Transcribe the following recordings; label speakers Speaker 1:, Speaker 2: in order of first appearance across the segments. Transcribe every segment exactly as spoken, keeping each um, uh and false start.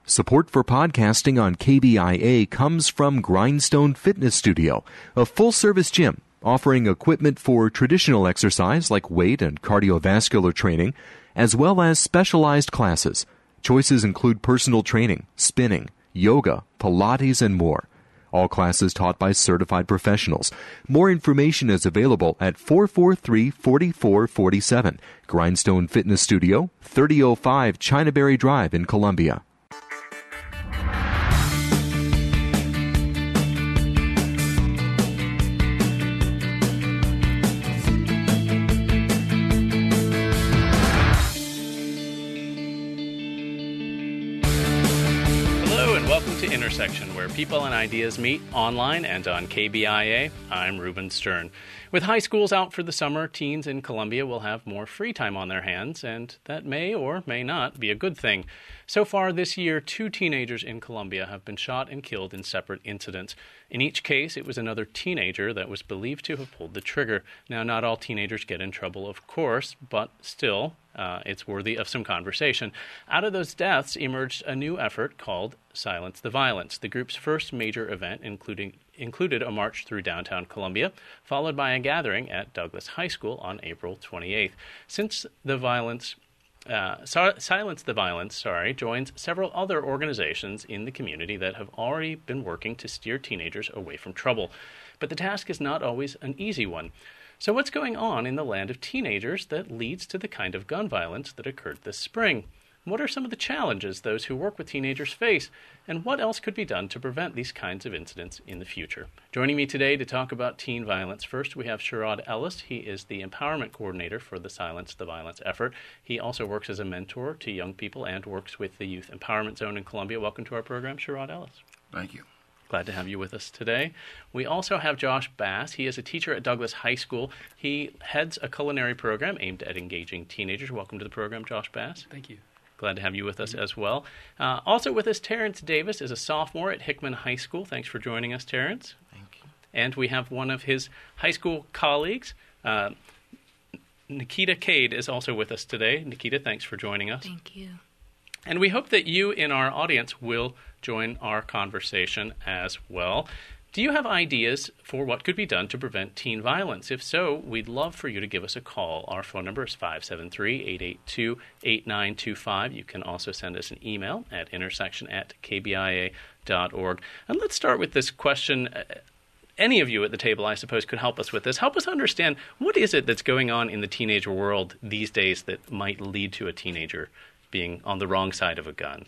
Speaker 1: Support for podcasting on K B I A comes from Grindstone Fitness Studio, a full-service gym offering equipment for traditional exercise like weight and cardiovascular training, as well as specialized classes. Choices include personal training, spinning, yoga, Pilates, and more. All classes taught by certified professionals. More information is available at four four three, four four four seven. Grindstone Fitness Studio, thirty oh five Chinaberry Drive in Columbia.
Speaker 2: Intersection, where people and ideas meet online and on K B I A. I'm Reuben Stern. With high schools out for the summer, teens in Columbia will have more free time on their hands, and that may or may not be a good thing. So far this year, two teenagers in Columbia have been shot and killed in separate incidents. In each case, it was another teenager that was believed to have pulled the trigger. Now, not all teenagers get in trouble, of course, but still, uh, it's worthy of some conversation. Out of those deaths emerged a new effort called Silence the Violence. The group's first major event including, included a march through downtown Columbia, followed by a gathering at Douglas High School on April twenty-eighth. Since the violence... Uh, so, Silence the Violence, sorry, joins several other organizations in the community that have already been working to steer teenagers away from trouble. But the task is not always an easy one. So what's going on in the land of teenagers that leads to the kind of gun violence that occurred this spring? What are some of the challenges those who work with teenagers face? And what else could be done to prevent these kinds of incidents in the future? Joining me today to talk about teen violence, first we have Sherrod Ellis. He is the empowerment coordinator for the Silence the Violence effort. He also works as a mentor to young people and works with the Youth Empowerment Zone in Columbia. Welcome to our program, Sherrod Ellis.
Speaker 3: Thank you.
Speaker 2: Glad to have you with us today. We also have Josh Bass. He is a teacher at Douglas High School. He heads a culinary program aimed at engaging teenagers. Welcome to the program, Josh Bass.
Speaker 4: Thank you.
Speaker 2: Glad to have you with us as well. Uh, also with us, Terrence Davis is a sophomore at Hickman High School. Thanks for joining us, Terrence.
Speaker 3: Thank you.
Speaker 2: And we have one of his high school colleagues, uh, Nikita Cade, is also with us today. Nikita, thanks for joining us.
Speaker 5: Thank you.
Speaker 2: And we hope that you in our audience will join our conversation as well. Do you have ideas for what could be done to prevent teen violence? If so, we'd love for you to give us a call. Our phone number is five seven three, eight eight two, eight nine two five. You can also send us an email at intersection at k b i a dot org. And let's start with this question. Any of you at the table, I suppose, could help us with this. Help us understand, what is it that's going on in the teenager world these days that might lead to a teenager being on the wrong side of a gun?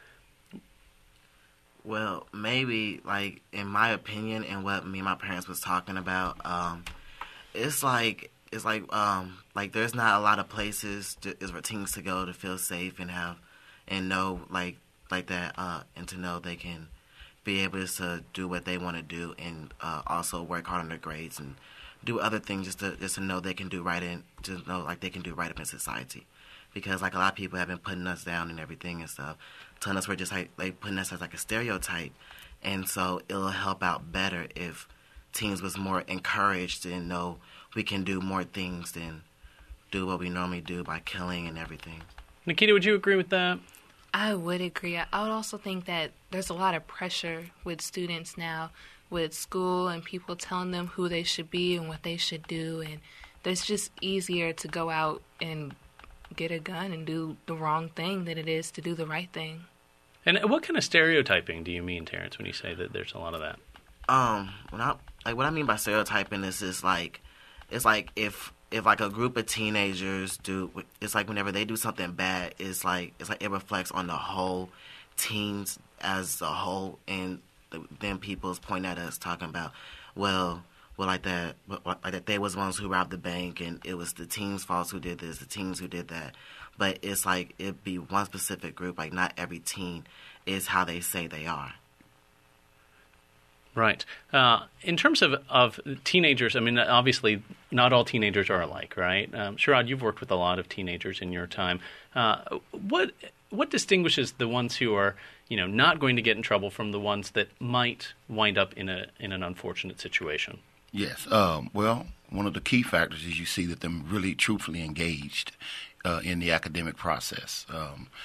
Speaker 3: Well, maybe, like, in my opinion and what me and my parents was talking about, um, it's like, it's like, um, like, there's not a lot of places to, is for teens to go to feel safe and have, and know, like, like that, uh, and to know they can be able to do what they want to do and, uh, also work hard on their grades and do other things just to, just to know they can do right in, to know, like, they can do right up in society. Because, like, a lot of people have been putting us down and everything and stuff, telling us we're just, like, like putting us as, like, a stereotype. And so it'll help out better if teens was more encouraged and know we can do more things than do what we normally do by killing and everything.
Speaker 2: Nikita, would you agree with that?
Speaker 5: I would agree. I would also think that there's a lot of pressure with students now, with school and people telling them who they should be and what they should do. And it's just easier to go out and get a gun and do the wrong thing than it is to do the right thing.
Speaker 2: And what kind of stereotyping do you mean, Terrence, when you say that there's a lot of that?
Speaker 3: Um, when I, like, what I mean by stereotyping is, is like, it's like if, if like a group of teenagers do, it's like whenever they do something bad, it's like, it's like it reflects on the whole teens as a whole, and then people's point at us talking about, well, well, like that, like that they was the ones who robbed the bank, and it was the teens' fault who did this, the teens who did that. But it's like it'd be one specific group. Like, not every teen is how they say they are.
Speaker 2: Right. Uh, in terms of, of teenagers, I mean, obviously, not all teenagers are alike, right? Um, Sherrod, you've worked with a lot of teenagers in your time. Uh, what what distinguishes the ones who are, you know, not going to get in trouble from the ones that might wind up in a in an unfortunate situation?
Speaker 6: Yes. Um, well, one of the key factors is you see that them really truthfully engaged uh, in the academic process. Um,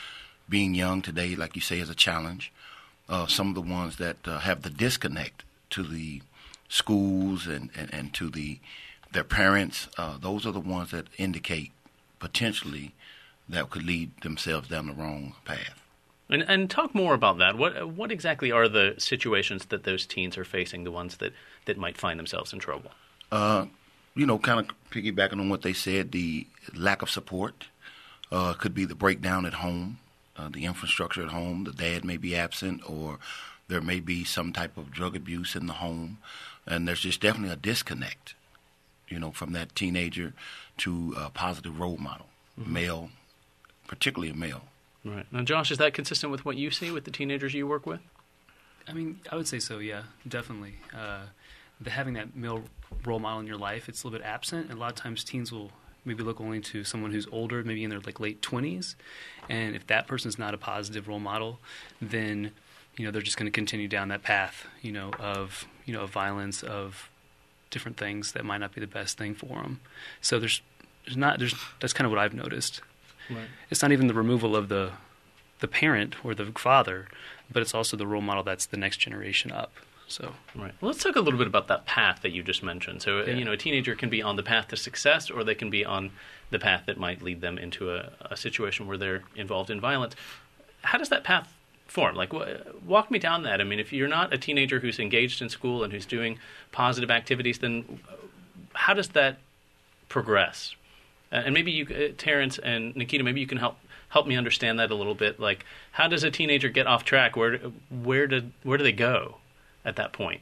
Speaker 6: being young today, like you say, is a challenge. Uh, some of the ones that uh, have the disconnect to the schools and, and, and to the their parents, uh, those are the ones that indicate potentially that could lead themselves down the wrong path.
Speaker 2: And, and talk more about that. What what exactly are the situations that those teens are facing, the ones that, that might find themselves in trouble?
Speaker 6: Uh, you know, kind of piggybacking on what they said, the lack of support uh, could be the breakdown at home, uh, the infrastructure at home. The dad may be absent, or there may be some type of drug abuse in the home. And there's just definitely a disconnect, you know, from that teenager to a positive role model, mm-hmm. male, particularly a male.
Speaker 2: Right. Now, Josh, is that consistent with what you see with the teenagers you work with?
Speaker 4: I mean, I would say so, yeah, definitely. Uh, the, having that male role model in your life, it's a little bit absent. And a lot of times teens will maybe look only to someone who's older, maybe in their like late twenties. And if that person's not a positive role model, then, you know, they're just going to continue down that path, you know, of, you know, of violence, of different things that might not be the best thing for them. So there's, there's not, there's, that's kind of what I've noticed. Right. It's not even the removal of the the parent or the father, but it's also the role model that's the next generation up. So
Speaker 2: right. Well, let's talk a little bit about that path that you just mentioned. So, yeah. you know, a teenager can be on the path to success, or they can be on the path that might lead them into a, a situation where they're involved in violence. How does that path form? Like, walk me down that. I mean, if you're not a teenager who's engaged in school and who's doing positive activities, then how does that progress? Uh, and maybe you, uh, Terrence and Nikita, maybe you can help help me understand that a little bit. Like, how does a teenager get off track? Where where did where do they go at that point?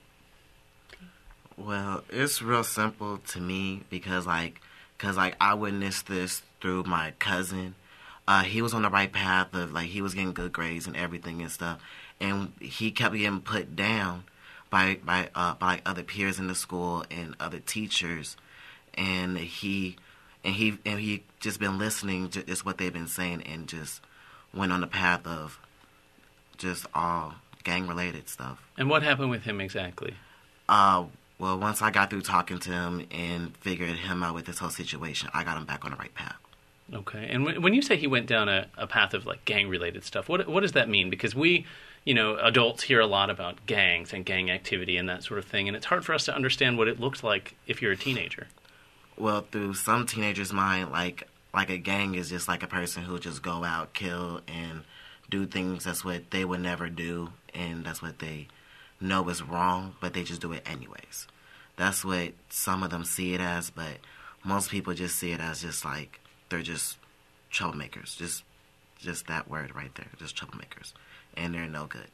Speaker 3: Well, it's real simple to me because like because like I witnessed this through my cousin. Uh, he was on the right path of like he was getting good grades and everything and stuff, and he kept getting put down by by uh, by like, other peers in the school and other teachers, and he. And he and he just been listening to just what they've been saying and just went on the path of just all gang-related stuff.
Speaker 2: And what happened with him exactly?
Speaker 3: Uh, well, once I got through talking to him and figured him out with this whole situation, I got him back on the right path.
Speaker 2: Okay. And when, when you say he went down a, a path of, like, gang-related stuff, what what does that mean? Because we, you know, adults hear a lot about gangs and gang activity and that sort of thing, and it's hard for us to understand what it looks like if you're a teenager.
Speaker 3: Well, through some teenagers' mind, like like a gang is just like a person who just go out, kill, and do things that's what they would never do, and that's what they know is wrong, but they just do it anyways. That's what some of them see it as, but most people just see it as just like they're just troublemakers, just just that word right there, just troublemakers, and they're no good.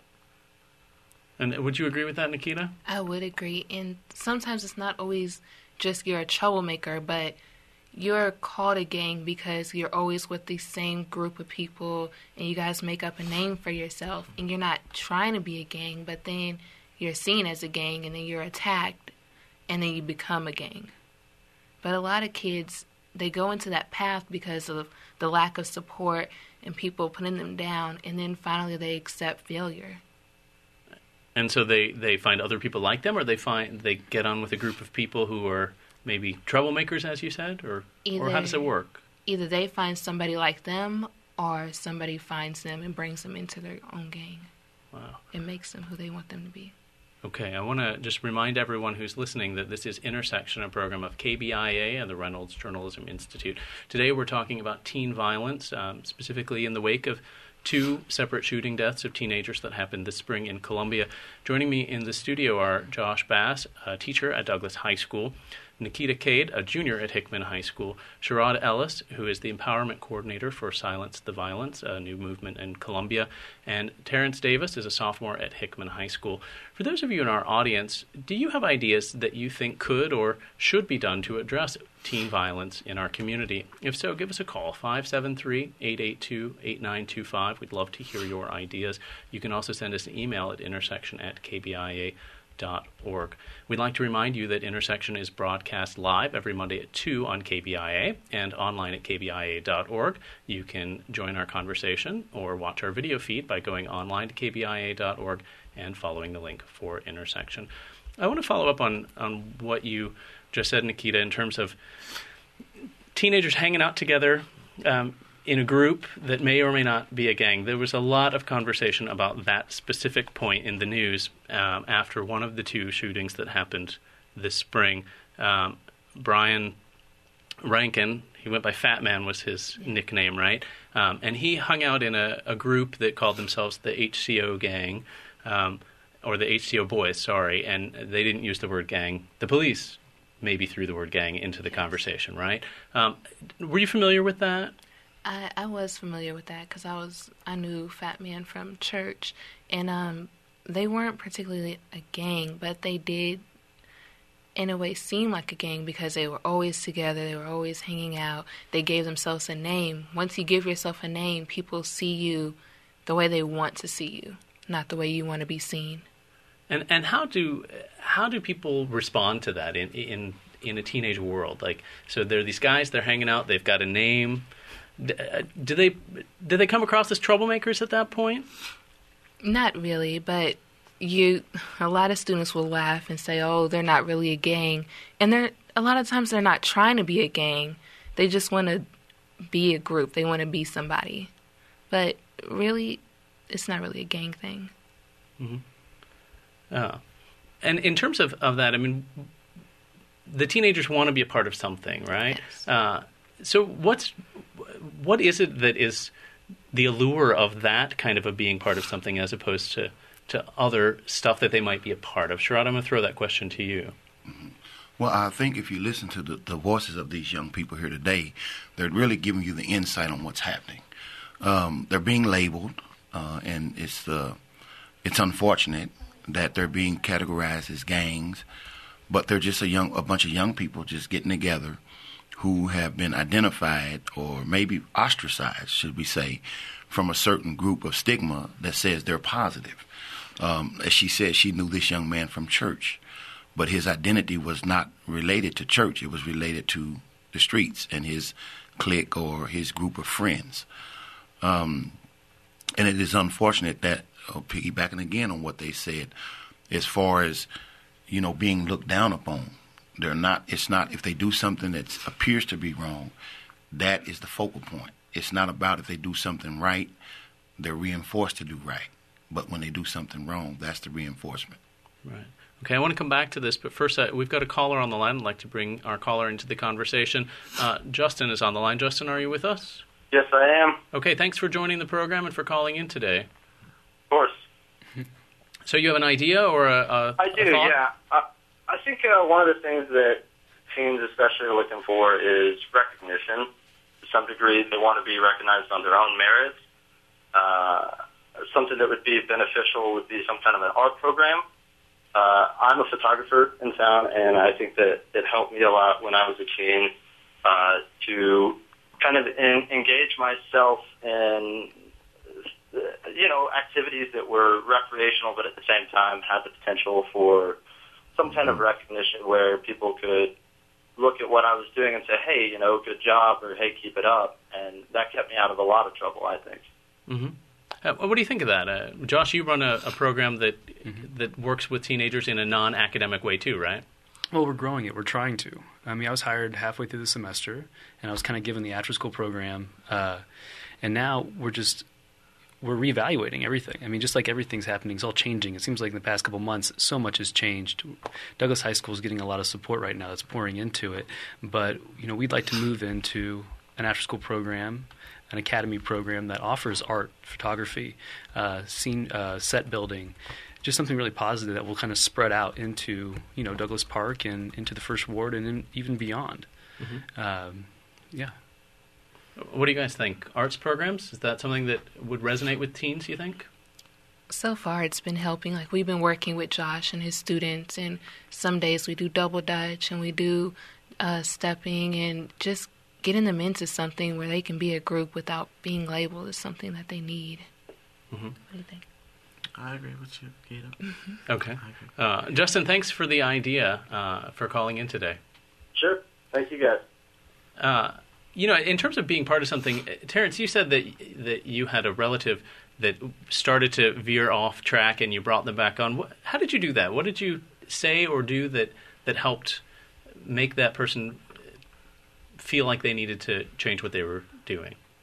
Speaker 2: And would you agree with that, Nikita?
Speaker 5: I would agree, and sometimes it's not always just you're a troublemaker, but you're called a gang because you're always with the same group of people and you guys make up a name for yourself and you're not trying to be a gang, but then you're seen as a gang and then you're attacked and then you become a gang. But a lot of kids, they go into that path because of the lack of support and people putting them down, and then finally they accept failure.
Speaker 2: And so they, they find other people like them, or they find they get on with a group of people who are maybe troublemakers, as you said, or
Speaker 5: either,
Speaker 2: or how does it work?
Speaker 5: Either they find somebody like them, or somebody finds them and brings them into their own gang.
Speaker 2: Wow!
Speaker 5: It makes them who they want them to be.
Speaker 2: Okay, I want to just remind everyone who's listening that this is Intersection, a program of K B I A and the Reynolds Journalism Institute. Today we're talking about teen violence, um, specifically in the wake of two separate shooting deaths of teenagers that happened this spring in Columbia. Joining me in the studio are Josh Bass, a teacher at Douglas High School, Nikita Cade, a junior at Hickman High School, Sherrod Ellis, who is the empowerment coordinator for Silence the Violence, a new movement in Columbia, and Terrence Davis is a sophomore at Hickman High School. For those of you in our audience, do you have ideas that you think could or should be done to address teen violence in our community? If so, give us a call, five seven three, eight eight two, eight nine two five. We'd love to hear your ideas. You can also send us an email at intersection at k b i a dot org. We'd like to remind you that Intersection is broadcast live every Monday at two on K B I A and online at k b i a dot org. You can join our conversation or watch our video feed by going online to k b i a dot org and following the link for Intersection. I want to follow up on, on what you just said, Nikita, in terms of teenagers hanging out together. Um, in a group that may or may not be a gang. There was a lot of conversation about that specific point in the news um, after one of the two shootings that happened this spring. Um, Brian Rankin, he went by Fat Man was his nickname, right? Um, and he hung out in a, a group that called themselves the H C O Gang, um, or the H C O Boys, sorry, and they didn't use the word gang. The police maybe threw the word gang into the conversation, right? Um, were you familiar with that?
Speaker 5: I, I was familiar with that because I was I knew Fat Man from church, and um, they weren't particularly a gang, but they did, in a way, seem like a gang because they were always together. They were always hanging out. They gave themselves a name. Once you give yourself a name, people see you the way they want to see you, not the way you want to be seen.
Speaker 2: And and how do how do people respond to that in in in a teenage world? Like, so there are these guys, they're hanging out, they've got a name. Do they do they come across as troublemakers at that point?
Speaker 5: Not really, but you a lot of students will laugh and say, "Oh, they're not really a gang," and they're a lot of times they're not trying to be a gang. They just want to be a group. They want to be somebody, but really, it's not really a gang thing.
Speaker 2: Mm-hmm. Uh, and in terms of, of that, I mean, the teenagers want to be a part of something, right?
Speaker 5: Yes.
Speaker 2: Uh, so what's what is it that is the allure of that kind of a being part of something as opposed to, to other stuff that they might be a part of? Sherrod, I'm going to throw that question to you.
Speaker 6: Mm-hmm. Well, I think if you listen to the, the voices of these young people here today, they're really giving you the insight on what's happening. Um, they're being labeled, uh, and it's uh, it's unfortunate that they're being categorized as gangs, but they're just a young a bunch of young people just getting together who have been identified or maybe ostracized, should we say, from a certain group of stigma that says they're positive. Um, as she said, she knew this young man from church, but his identity was not related to church. It was related to the streets and his clique or his group of friends. Um, and it is unfortunate that, uh, piggybacking again on what they said, as far as, you know, being looked down upon, they're not, it's not, if they do something that appears to be wrong, that is the focal point. It's not about if they do something right, they're reinforced to do right. But when they do something wrong, that's the reinforcement.
Speaker 2: Right. Okay, I want to come back to this, but first uh, we've got a caller on the line. I'd like to bring our caller into the conversation. Uh, Justin is on the line. Justin, are you with us?
Speaker 7: Yes, I am.
Speaker 2: Okay, thanks for joining the program and for calling in today.
Speaker 7: Of course.
Speaker 2: So you have an idea or a, a
Speaker 7: I do,
Speaker 2: a thought?
Speaker 7: yeah. I, I think uh, one of the things that teens especially are looking for is recognition. To some degree, they want to be recognized on their own merits. Uh, something that would be beneficial would be some kind of an art program. Uh, I'm a photographer in town, and I think that it helped me a lot when I was a teen uh, to kind of in, engage myself in, you know, activities that were recreational, but at the same time had the potential for some kind of recognition where people could look at what I was doing and say, hey, you know, good job, or hey, keep it up. And that kept me out of a lot of trouble, I think.
Speaker 2: Mm-hmm. Uh, what do you think of that? Uh, Josh, you run a, a program that mm-hmm. that works with teenagers in a non-academic way too, right?
Speaker 4: Well, we're growing it. We're trying to. I mean, I was hired halfway through the semester, and I was kind of given the after-school program. Uh, and now we're just, we're reevaluating everything. I mean, just like everything's happening, it's all changing. It seems like in the past couple months, so much has changed. Douglas High School is getting a lot of support right now that's pouring into it. But, you know, we'd like to move into an after-school program, an academy program that offers art, photography, uh, scene, uh, set building, just something really positive that will kind of spread out into, you know, Douglas Park and into the First Ward and in, even beyond. Mm-hmm. Um, yeah.
Speaker 2: What do you guys think? Arts programs, is that something that would resonate with teens, you think?
Speaker 5: So far, it's been helping. Like, we've been working with Josh and his students, and some days we do double dutch and we do uh, stepping, and just getting them into something where they can be a group without being labeled is something that they need.
Speaker 2: Mm-hmm.
Speaker 5: What do you think?
Speaker 3: I agree with you, Gita.
Speaker 5: Mm-hmm.
Speaker 2: Okay. Uh, Justin, thanks for the idea, uh, for calling in today.
Speaker 7: Sure. Thank you, guys.
Speaker 2: Uh, you know, in terms of being part of something, Terrence, you said that that you had a relative that started to veer off track and you brought them back on. How did you do that? What did you say or do that, that helped make that person feel like they needed to change what they were doing?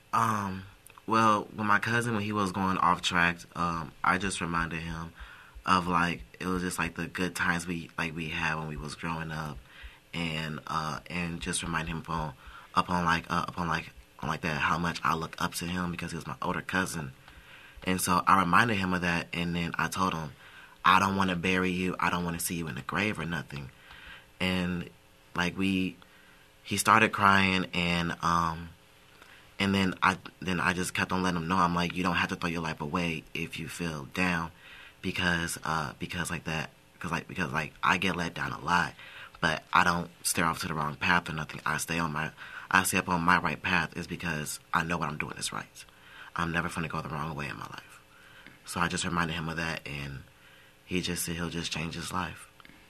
Speaker 3: Um, well, when my cousin, when he was going off track, um, I just reminded him of, like, it was just, like, the good times we, like, we had when we was growing up, and, uh, and just remind him upon, upon, like, uh, upon, like, on, like, that, how much I look up to him because he was my older cousin. And so I reminded him of that, and then I told him, I don't want to bury you, I don't want to see you in the grave or nothing. And, like, we, he started crying, and, um, and then I then I just kept on letting him know. I'm like, you don't have to throw your life away if you feel down, because uh because like that because like because like I get let down a lot, but I don't steer off to the wrong path or nothing. I stay on my I stay up on my right path is because I know what I'm doing is right. I'm never going to go the wrong way in my life. So I just reminded him of that, and he just said he'll just change his life.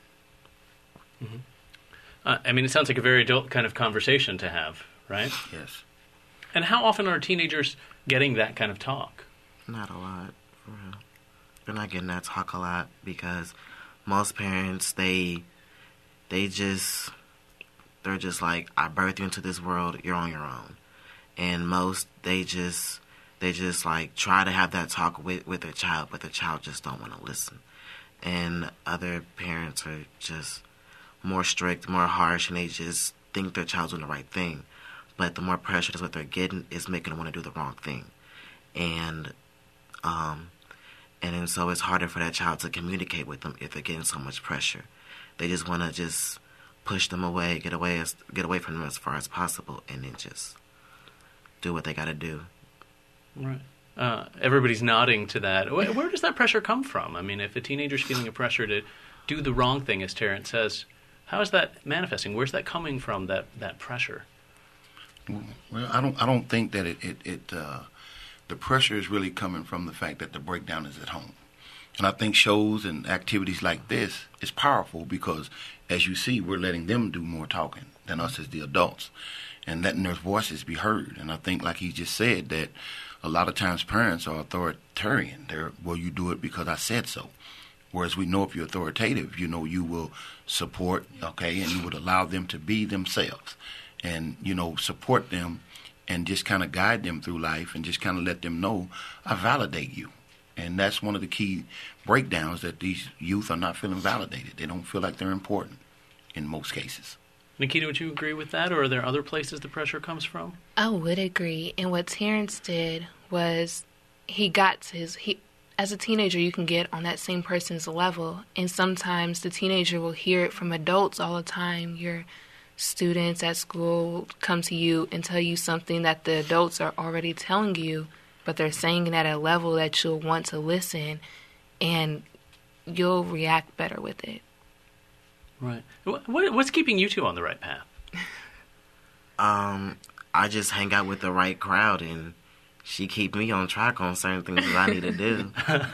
Speaker 2: Mm-hmm. Uh, I mean, it sounds like a very adult kind of conversation to have, right?
Speaker 6: Yes.
Speaker 2: And how often are teenagers getting that kind of talk?
Speaker 3: Not a lot, for real. They're not getting that talk a lot because most parents, they, they just, they're just like, I birthed you into this world, you're on your own. And most, they just, they just like try to have that talk with, with their child, but the child just don't want to listen. And other parents are just more strict, more harsh, and they just think their child's doing the right thing. But the more pressure is what they're getting is making them want to do the wrong thing. And um, and then so it's harder for that child to communicate with them if they're getting so much pressure. They just want to just push them away, get away as, get away from them as far as possible, and then just do what they got to do.
Speaker 2: Right. Uh, everybody's nodding to that. Where, where does that pressure come from? I mean, if a teenager's feeling a pressure to do the wrong thing, as Terrence says, how is that manifesting? Where's that coming from, that, that pressure?
Speaker 6: Well, I don't. I don't think that it. it, it uh, the pressure is really coming from the fact that the breakdown is at home, and I think shows and activities like this is powerful because, as you see, we're letting them do more talking than us as the adults, and letting their voices be heard. And I think, like he just said, that a lot of times parents are authoritarian. They're, well, you do it because I said so. Whereas we know if you're authoritative, you know, you will support, okay, and you would allow them to be themselves. And, you know, support them and just kind of guide them through life and just kind of let them know, I validate you. And that's one of the key breakdowns, that these youth are not feeling validated. They don't feel like they're important in most cases.
Speaker 2: Nikita, would you agree with that, or are there other places the pressure comes from?
Speaker 5: I would agree. And what Terrence did was he got to his... He, as a teenager, you can get on that same person's level. And sometimes the teenager will hear it from adults all the time. You're... Students at school come to you and tell you something that the adults are already telling you, but they're saying it at a level that you'll want to listen, and you'll react better with it.
Speaker 2: Right. What, what's keeping you two on the right path?
Speaker 3: Um, I just hang out with the right crowd, and she keep me on track on certain things that I need to do.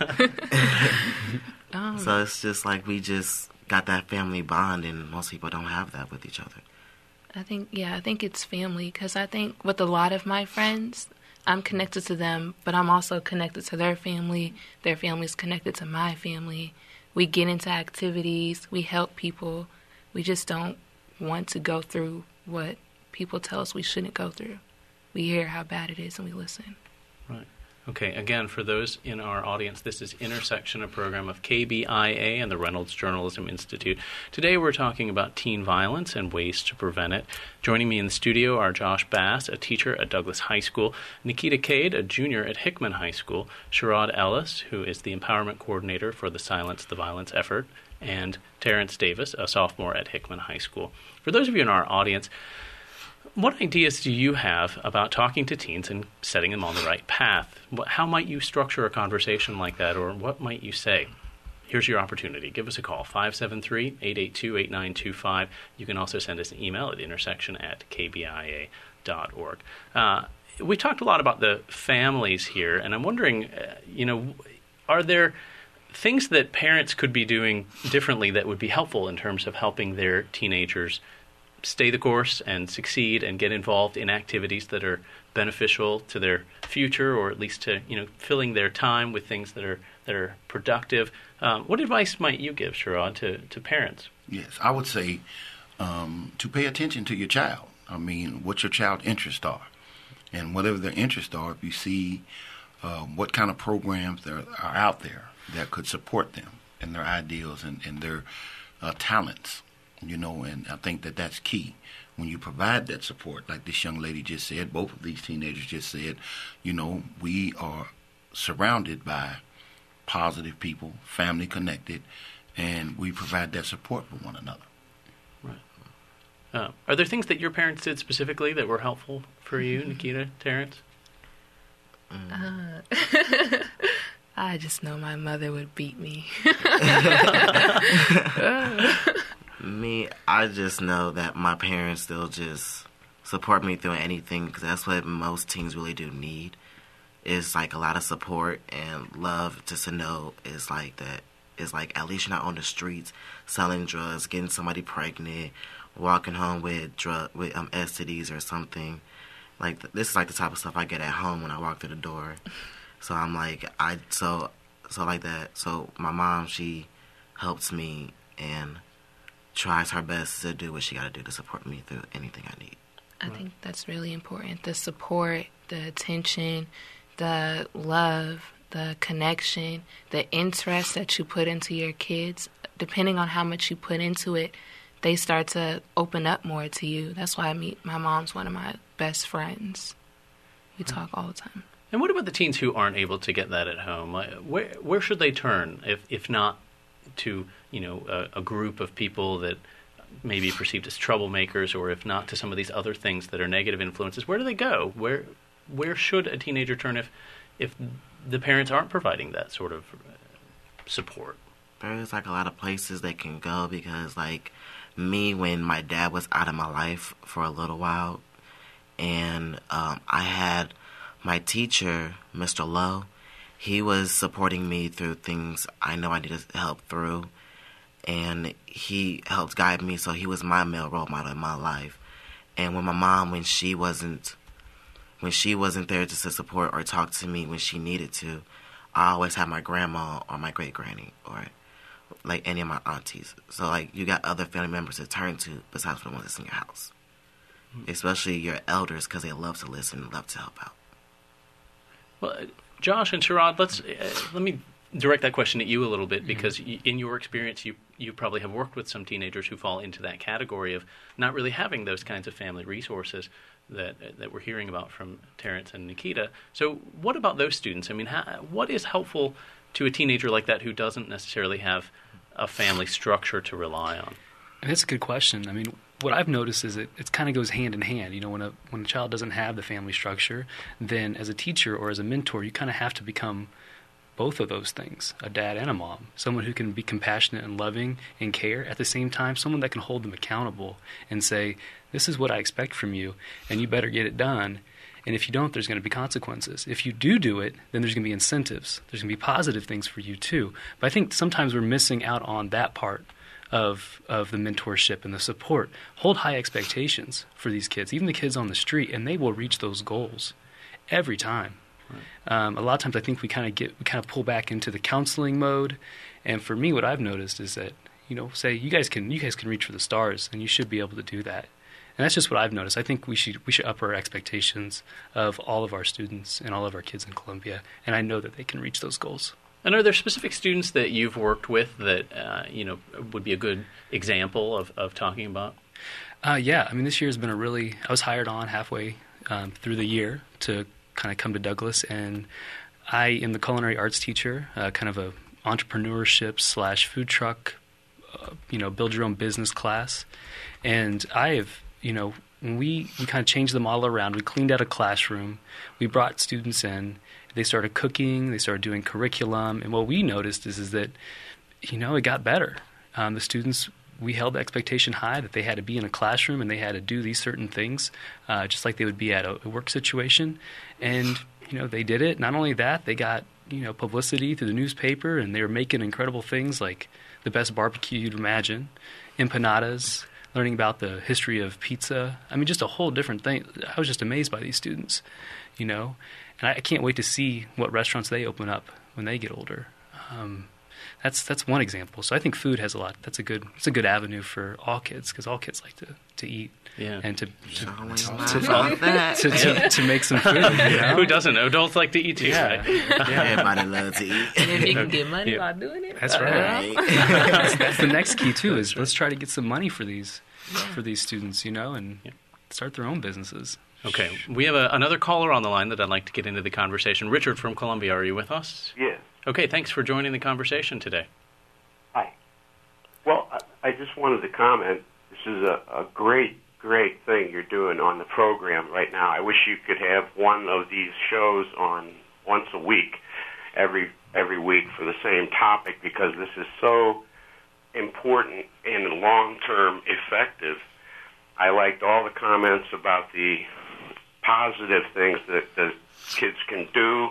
Speaker 3: um, so it's just like we just got that family bond, and most people don't have that with each other.
Speaker 5: I think, yeah, I think it's family, because I think with a lot of my friends, I'm connected to them, but I'm also connected to their family. Their family's connected to my family. We get into activities. We help people. We just don't want to go through what people tell us we shouldn't go through. We hear how bad it is, and we listen.
Speaker 2: Right. Okay, again, for those in our audience, this is Intersection, a program of K B I A and the Reynolds Journalism Institute. Today we're talking about teen violence and ways to prevent it. Joining me in the studio are Josh Bass, a teacher at Douglas High School, Nikita Cade, a junior at Hickman High School, Sherrod Ellis, who is the empowerment coordinator for the Silence the Violence effort, and Terrence Davis, a sophomore at Hickman High School. For those of you in our audience, what ideas do you have about talking to teens and setting them on the right path? How might you structure a conversation like that, or what might you say? Here's your opportunity. Give us a call, five seven three, eight eight two, eight nine two five. You can also send us an email at intersection at k b i a dot org. Uh, we talked a lot about the families here, and I'm wondering, uh, you know, are there things that parents could be doing differently that would be helpful in terms of helping their teenagers stay the course and succeed and get involved in activities that are beneficial to their future, or at least to, you know, filling their time with things that are that are productive? Um, what advice might you give, Sherrod, to, to parents?
Speaker 6: Yes, I would say um, to pay attention to your child. I mean, what your child's interests are. And whatever their interests are, if you see uh, what kind of programs there are out there that could support them and their ideals and, and their uh, talents, you know, and I think that that's key. When you provide that support, like this young lady just said, both of these teenagers just said, you know, we are surrounded by positive people, family connected, and we provide that support for one another.
Speaker 2: Right. Uh, are there things that your parents did specifically that were helpful for you, Nikita, Terrence?
Speaker 5: Uh, I just know my mother would beat me.
Speaker 3: Me, I just know that my parents still just support me through anything, because that's what most teens really do need. Is like a lot of support and love. Just to know is like that. It's like at least you're not on the streets selling drugs, getting somebody pregnant, walking home with drug with um, S T Ds or something. Like this is like the type of stuff I get at home when I walk through the door. So I'm like I so so like that. So my mom, she helps me and tries her best to do what she got to do to support me through anything I need.
Speaker 5: I think that's really important. The support, the attention, the love, the connection, the interest that you put into your kids. Depending on how much you put into it, they start to open up more to you. That's why I meet my mom's one of my best friends. We talk all the time.
Speaker 2: And what about the teens who aren't able to get that at home? Where where should they turn if if not to, you know, a, a group of people that may be perceived as troublemakers, or if not to some of these other things that are negative influences? Where do they go? Where where should a teenager turn if if the parents aren't providing that sort of support?
Speaker 3: There's like a lot of places they can go, because like me, when my dad was out of my life for a little while, and um, I had my teacher, Mister Lowe, he was supporting me through things I know I needed help through, and he helped guide me, so he was my male role model in my life. And when my mom, when she wasn't, when she wasn't there just to support or talk to me when she needed to, I always had my grandma or my great-granny or like any of my aunties. So like you got other family members to turn to besides the ones that's in your house, mm-hmm. especially your elders, because they love to listen and love to help out.
Speaker 2: Well, Josh and Sherrod, let's uh, let me direct that question at you a little bit, because mm-hmm. y- in your experience, you you probably have worked with some teenagers who fall into that category of not really having those kinds of family resources that that we're hearing about from Terrence and Nikita. So, what about those students? I mean, how, what is helpful to a teenager like that who doesn't necessarily have a family structure to rely on?
Speaker 4: And that's a good question. I mean, what I've noticed is it, it kind of goes hand in hand. You know, when a when a child doesn't have the family structure, then as a teacher or as a mentor, you kind of have to become both of those things, a dad and a mom, someone who can be compassionate and loving and care at the same time, someone that can hold them accountable and say, this is what I expect from you, and you better get it done. And if you don't, there's going to be consequences. If you do do it, then there's going to be incentives. There's going to be positive things for you too. But I think sometimes we're missing out on that part of of the mentorship and the support. Hold high expectations for these kids, even the kids on the street, and they will reach those goals every time. Right. Um, a lot of times I think we kind of get we kind of pull back into the counseling mode. And for me, what I've noticed is that, you know, say you guys can you guys can reach for the stars, and you should be able to do that. And that's just what I've noticed. I think we should we should up our expectations of all of our students and all of our kids in Columbia, and I know that they can reach those goals.
Speaker 2: And are there specific students that you've worked with that uh, you know would be a good example of, of talking about?
Speaker 4: Uh, yeah, I mean, this year has been a really. I was hired on halfway um, through the year to kind of come to Douglas, and I am the culinary arts teacher, uh, kind of a entrepreneurship slash food truck, uh, you know, build your own business class, and I have. You know, when we, we kind of changed the model around, we cleaned out a classroom, we brought students in, they started cooking, they started doing curriculum, and what we noticed is, is that, you know, it got better. Um, the students, we held the expectation high that they had to be in a classroom and they had to do these certain things, uh, just like they would be at a, a work situation, and, you know, they did it. Not only that, they got, you know, publicity through the newspaper, and they were making incredible things like the best barbecue you'd imagine, empanadas, learning about the history of pizza. I mean, just a whole different thing. I was just amazed by these students, you know. And I can't wait to see what restaurants they open up when they get older. Um, that's that's one example. So I think food has a lot. That's a good it's a good avenue for all kids because all kids like to, to eat
Speaker 2: Yeah.
Speaker 4: and to to,
Speaker 3: Don't
Speaker 4: to,
Speaker 3: lie
Speaker 4: to,
Speaker 3: about that.
Speaker 4: to, to, to make some food. You know?
Speaker 2: Who doesn't? Adults like to eat too,
Speaker 4: Yeah.
Speaker 2: right?
Speaker 4: Yeah.
Speaker 3: Everybody loves to eat.
Speaker 5: And if you can get money
Speaker 2: Yeah.
Speaker 5: while doing it,
Speaker 4: That's
Speaker 5: uh,
Speaker 4: right.
Speaker 3: Right.
Speaker 4: that's, that's the next key too. Is let's try to get some money for these for these students, you know, and start their own businesses.
Speaker 2: Okay, we have a, another caller on the line that I'd like to get into the conversation. Richard from Columbia, are you with us?
Speaker 8: Yes.
Speaker 2: Okay, thanks for joining the conversation today.
Speaker 8: Hi. Well, I, I just wanted to comment. This is a, a great, great thing you're doing on the program right now. I wish you could have one of these shows on once a week, every every week for the same topic, because this is so important and long-term effective. I liked all the comments about the positive things that the kids can do,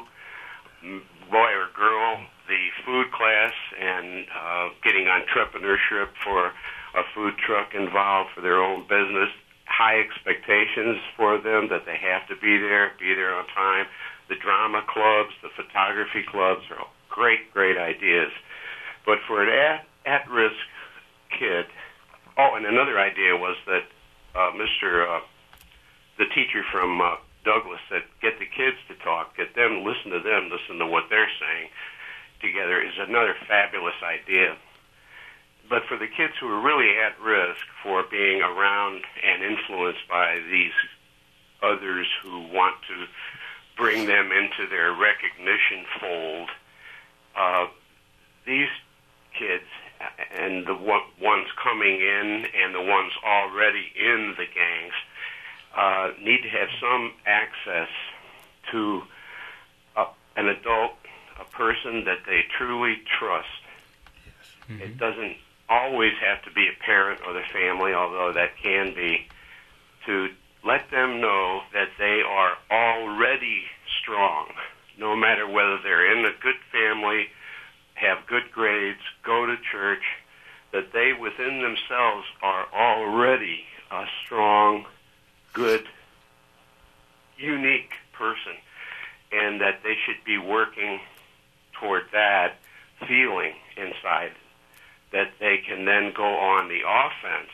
Speaker 8: boy or girl, the food class, and uh, getting entrepreneurship for a food truck involved for their own business, high expectations for them that they have to be there, be there on time. The drama clubs, the photography clubs are all great, great ideas. But for an at, at-risk kid, oh, and another idea was that uh, Mister Uh, the teacher from uh, Douglas said, get the kids to talk, get them, listen to them, listen to what they're saying together is another fabulous idea. But for the kids who are really at risk for being around and influenced by these others who want to bring them into their recognition fold, uh, these kids and the ones coming in and the ones already in the gangs uh, need to have some access to uh, an adult, a person that they truly trust. Yes. Mm-hmm. It doesn't always have to be a parent or the family, although that can be, to let them know that they are already strong, no matter whether they're in a good family, have good grades, go to church, that they within themselves are already a strong, good, unique person, and that they should be working toward that feeling inside, that they can then go on the offense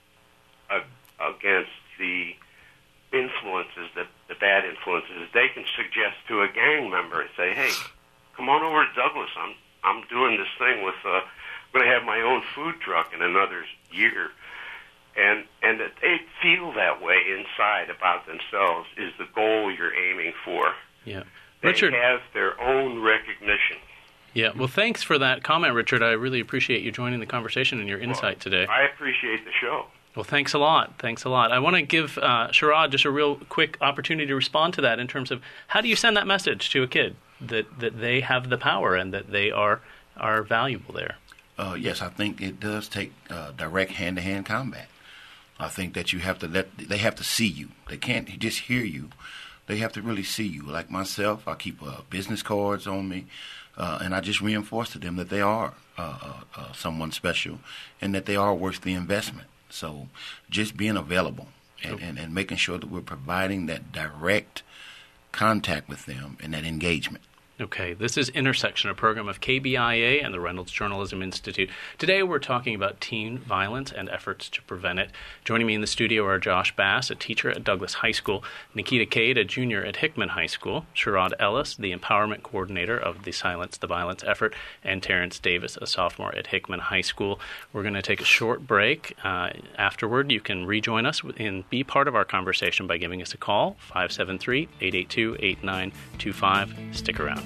Speaker 8: uh, against the influences, the, the bad influences. They can suggest to a gang member and say, hey, come on over to Douglas. I'm I'm doing this thing with, uh, I'm going to have my own food truck in another year. And and that they feel that way inside about themselves is the goal you're aiming for.
Speaker 2: Yeah.
Speaker 8: They
Speaker 2: Richard,
Speaker 8: have their own recognition.
Speaker 2: Yeah, well, thanks for that comment, Richard. I really appreciate you joining the conversation and your insight
Speaker 8: well,
Speaker 2: today.
Speaker 8: I appreciate the show.
Speaker 2: Well, thanks a lot. Thanks a lot. I want to give uh, Sherrod just a real quick opportunity to respond to that in terms of how do you send that message to a kid that, that they have the power and that they are are valuable there?
Speaker 6: Uh, yes, I think it does take uh, direct hand-to-hand combat. I think that you have to let, they have to see you. They can't just hear you. They have to really see you. Like myself, I keep uh, business cards on me, uh, and I just reinforce to them that they are uh, uh, uh, someone special and that they are worth the investment. So just being available and, and, and making sure that we're providing that direct contact with them and that engagement.
Speaker 2: Okay, this is Intersection, a program of K B I A and the Reynolds Journalism Institute. Today we're talking about teen violence and efforts to prevent it. Joining me in the studio are Josh Bass, a teacher at Douglas High School, Nikita Cade, a junior at Hickman High School, Sherrod Ellis, the empowerment coordinator of the Silence the Violence effort, and Terrence Davis, a sophomore at Hickman High School. We're going to take a short break. Uh, afterward, you can rejoin us and be part of our conversation by giving us a call, five seven three, eight eight two, eight nine two five. Stick around.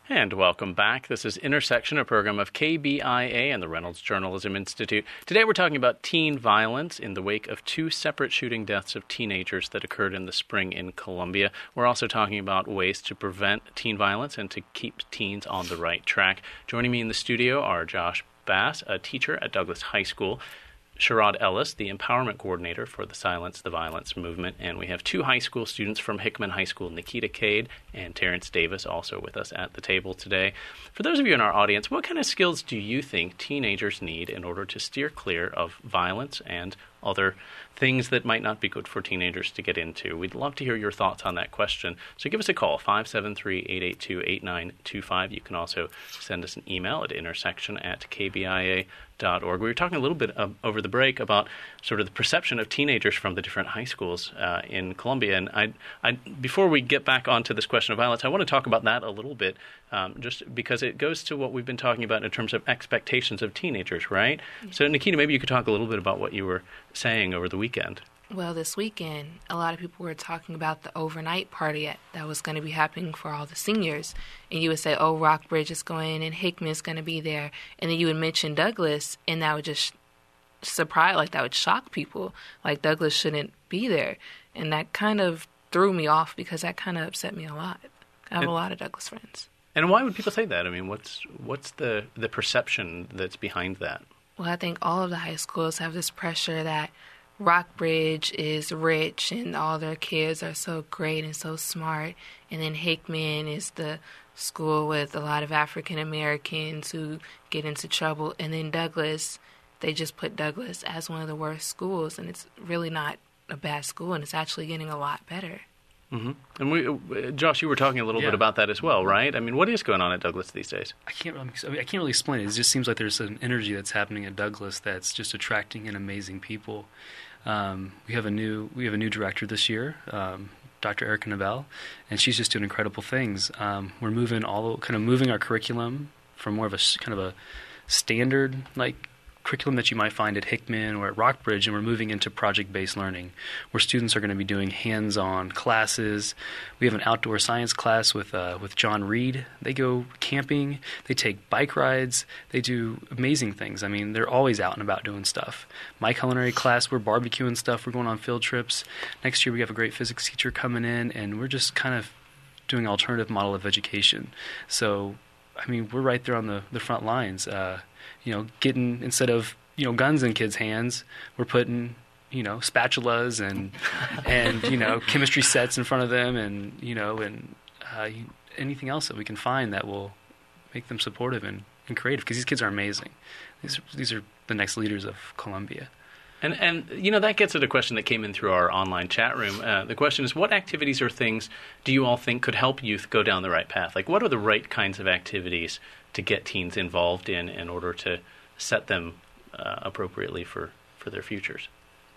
Speaker 2: And welcome back. This is Intersection, a program of K B I A and the Reynolds Journalism Institute. Today we're talking about teen violence in the wake of two separate shooting deaths of teenagers that occurred in the spring in Columbia. We're also talking about ways to prevent teen violence and to keep teens on the right track. Joining me in the studio are Josh Bass, a teacher at Douglas High School, Sherrod Ellis, the empowerment coordinator for the Silence the Violence movement, and we have two high school students from Hickman High School, Nikita Cade and Terrence Davis, also with us at the table today. For those of you in our audience, what kind of skills do you think teenagers need in order to steer clear of violence and other things that might not be good for teenagers to get into? We'd love to hear your thoughts on that question. So give us a call, five seven three, eight eight two, eight nine two five. You can also send us an email at intersection at k b i a dot org. We were talking a little bit uh, over the break about sort of the perception of teenagers from the different high schools uh, in Columbia. And I, I, before we get back onto this question of violence, I want to talk about that a little bit, um, just because it goes to what we've been talking about in terms of expectations of teenagers, right? Yeah. So, Nikita, maybe you could talk a little bit about what you were saying over the weekend.
Speaker 5: Well, this weekend, a lot of people were talking about the overnight party that was going to be happening for all the seniors. And you would say, oh, Rockbridge is going and Hickman is going to be there. And then you would mention Douglas, and that would just surprise, like that would shock people. Like Douglas shouldn't be there. And that kind of threw me off because that kind of upset me a lot. I have and, a lot of Douglas friends.
Speaker 2: And why would people say that? I mean, what's what's the, the perception that's behind that?
Speaker 5: Well, I think all of the high schools have this pressure that Rockbridge is rich and all their kids are so great and so smart. And then Hickman is the school with a lot of African Americans who get into trouble. And then Douglas, they just put Douglas as one of the worst schools. And it's really not a bad school, and it's actually getting a lot better.
Speaker 2: Mm-hmm. And we, Josh, you were talking a little yeah. bit about that as well, right? I mean, what is going on at Douglas these days?
Speaker 4: I can't. I, mean, I can't really explain it. It just seems like there's an energy that's happening at Douglas that's just attracting in amazing people. Um, we have a new we have a new director this year, um, Doctor Erica Nabel, and she's just doing incredible things. Um, we're moving all kind of moving our curriculum from more of a kind of a standard like curriculum that you might find at Hickman or at Rockbridge, and we're moving into project-based learning, where students are going to be doing hands-on classes. We have an outdoor science class with uh, with John Reed. They go camping, they take bike rides, they do amazing things. I mean, they're always out and about doing stuff. My culinary class, we're barbecuing stuff, we're going on field trips. Next year we have a great physics teacher coming in, and we're just kind of doing an alternative model of education. So, I mean, we're right there on the, the front lines. Uh, You know, getting, instead of, you know, guns in kids' hands, we're putting, you know, spatulas and, and you know, chemistry sets in front of them and, you know, and uh, anything else that we can find that will make them supportive and, and creative, because these kids are amazing. These, these are the next leaders of Columbia.
Speaker 2: And, and you know, that gets at a question that came in through our online chat room. Uh, the question is, what activities or things do you all think could help youth go down the right path? Like, what are the right kinds of activities to get teens involved in in order to set them uh, appropriately for, for their futures?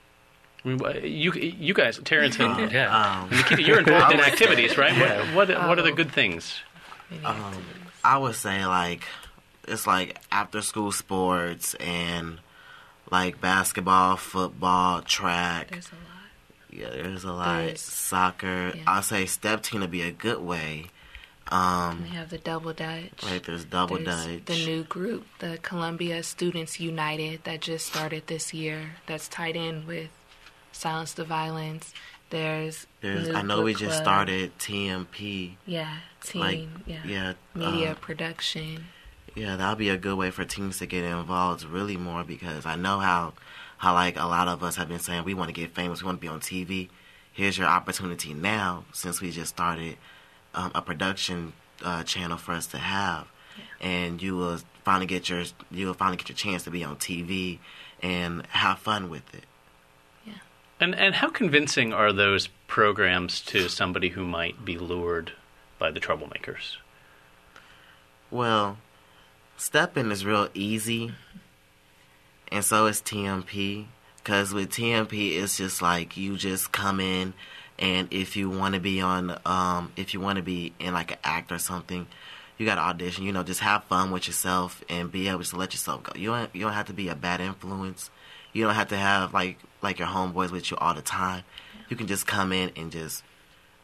Speaker 2: I mean, you you guys, Terrence and yeah. um, Nikita, you're involved in activities, right? Yeah. What what, what are the good things?
Speaker 3: Um, I would say, like, it's like after school sports and like basketball, football, track.
Speaker 5: There's a lot.
Speaker 3: Yeah, there's a lot. There's,
Speaker 5: Yeah.
Speaker 3: Soccer. I'll say step team would be a good way. Um,
Speaker 5: we have the Double Dutch.
Speaker 3: Right, there's Double
Speaker 5: there's
Speaker 3: Dutch.
Speaker 5: The new group, the Columbia Students United, that just started this year. That's tied in with Silence the Violence. There's,
Speaker 3: there's
Speaker 5: new
Speaker 3: I know
Speaker 5: book
Speaker 3: we just
Speaker 5: club.
Speaker 3: started T M P.
Speaker 5: Yeah, team.
Speaker 3: Like,
Speaker 5: yeah,
Speaker 3: yeah,
Speaker 5: media
Speaker 3: um,
Speaker 5: production.
Speaker 3: Yeah, that'll be a good way for teens to get involved really more, because I know how, how like a lot of us have been saying we want to get famous, we want to be on T V. Here's your opportunity now, since we just started um, a production uh, channel for us to have, yeah. and you will finally get your you will finally get your chance to be on T V and have fun with it.
Speaker 5: Yeah.
Speaker 2: And and how convincing are those programs to somebody who might be lured by the troublemakers?
Speaker 3: Well, Stepping is real easy, and so is T M P. Because with T M P, it's just like you just come in, and if you want to be on, um, if you want to be in like an act or something, you got to audition. You know, just have fun with yourself and be able to let yourself go. You don't, you don't have to be a bad influence. You don't have to have like like your homeboys with you all the time. You can just come in and just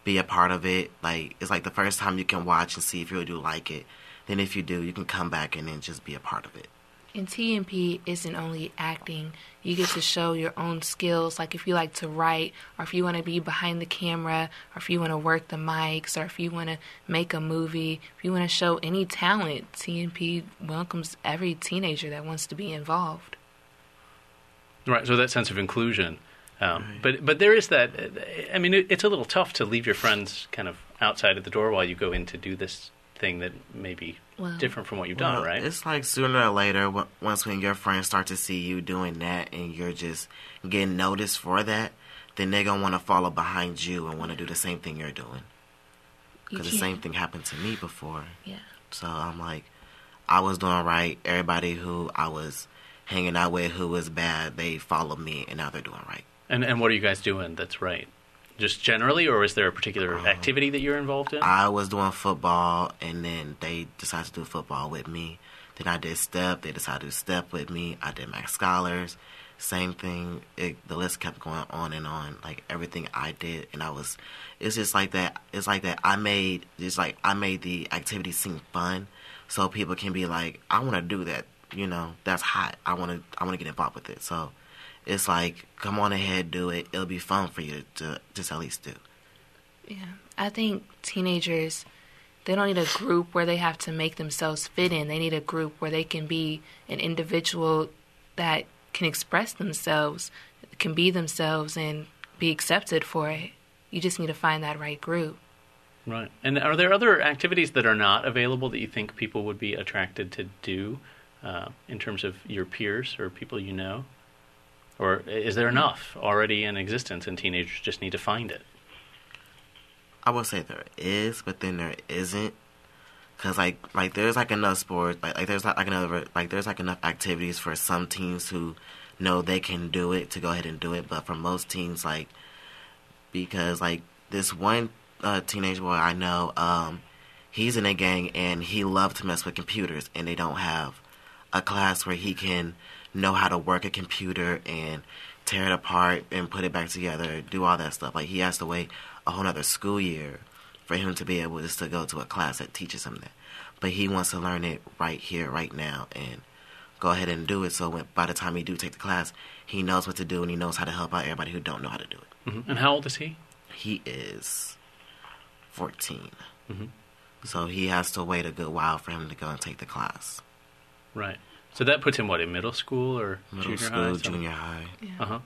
Speaker 3: be a part of it. Like, it's like the first time you can watch and see if you really do like it. Then if you do, you can come back and then just be a part of it.
Speaker 5: And T M P isn't only acting. You get to show your own skills. Like if you like to write, or if you want to be behind the camera, or if you want to work the mics, or if you want to make a movie, if you want to show any talent, T M P welcomes every teenager that wants to be involved.
Speaker 2: Right, so that sense of inclusion. Um,
Speaker 3: right.
Speaker 2: But but there is that, I mean, it, it's a little tough to leave your friends kind of outside at the door while you go in to do this thing that may be well, different from what you've
Speaker 3: well,
Speaker 2: done, right?
Speaker 3: It's like sooner or later, once when your friends start to see you doing that and you're just getting noticed for that, then they're going to want to follow behind you and want to do the same thing you're doing. Because the same thing happened to me before.
Speaker 5: Yeah.
Speaker 3: So I'm like, I was doing right. Everybody who I was hanging out with who was bad, they followed me, and now they're doing right.
Speaker 2: And and what are you guys doing that's right? Just generally, or is there a particular
Speaker 3: um,
Speaker 2: activity that you're involved in?
Speaker 3: I was doing football, and then they decided to do football with me. Then I did step. They decided to do step with me. I did Max Scholars. Same thing. It, the list kept going on and on. Like everything I did, and I was. It's just like that. It's like that. I made just like I made the activity seem fun, so people can be like, I want to do that. You know, that's hot. I want to. I want to get involved with it. So. It's like, come on ahead, do it. It'll be fun for you to just at least do.
Speaker 5: Yeah. I think teenagers, they don't need a group where they have to make themselves fit in. They need a group where they can be an individual that can express themselves, can be themselves, and be accepted for it. You just need to find that right group.
Speaker 2: Right. And are there other activities that are not available that you think people would be attracted to do uh, in terms of your peers or people you know? Or is there enough already in existence and teenagers just need to find it?
Speaker 3: I would say there is, but then there isn't. Cause like like there's like enough sports, like like there's like, like another like there's like enough activities for some teens who know they can do it to go ahead and do it. But for most teens, like because like this one uh, teenage boy I know, um, he's in a gang and he loved to mess with computers, and they don't have a class where he can know how to work a computer and tear it apart and put it back together, do all that stuff. Like, he has to wait a whole other school year for him to be able just to go to a class that teaches him that. But he wants to learn it right here, right now, and go ahead and do it. So when, by the time he do take the class, he knows what to do and he knows how to help out everybody who don't know how to do it.
Speaker 2: Mm-hmm. And how old is he?
Speaker 3: He is fourteen.
Speaker 2: Mm-hmm.
Speaker 3: So he has to wait a good while for him to go and take the class.
Speaker 2: Right. So that puts him, what, in middle school or
Speaker 3: middle
Speaker 2: junior
Speaker 3: school,
Speaker 2: high?
Speaker 3: junior high.
Speaker 5: Yeah.
Speaker 2: Uh-huh.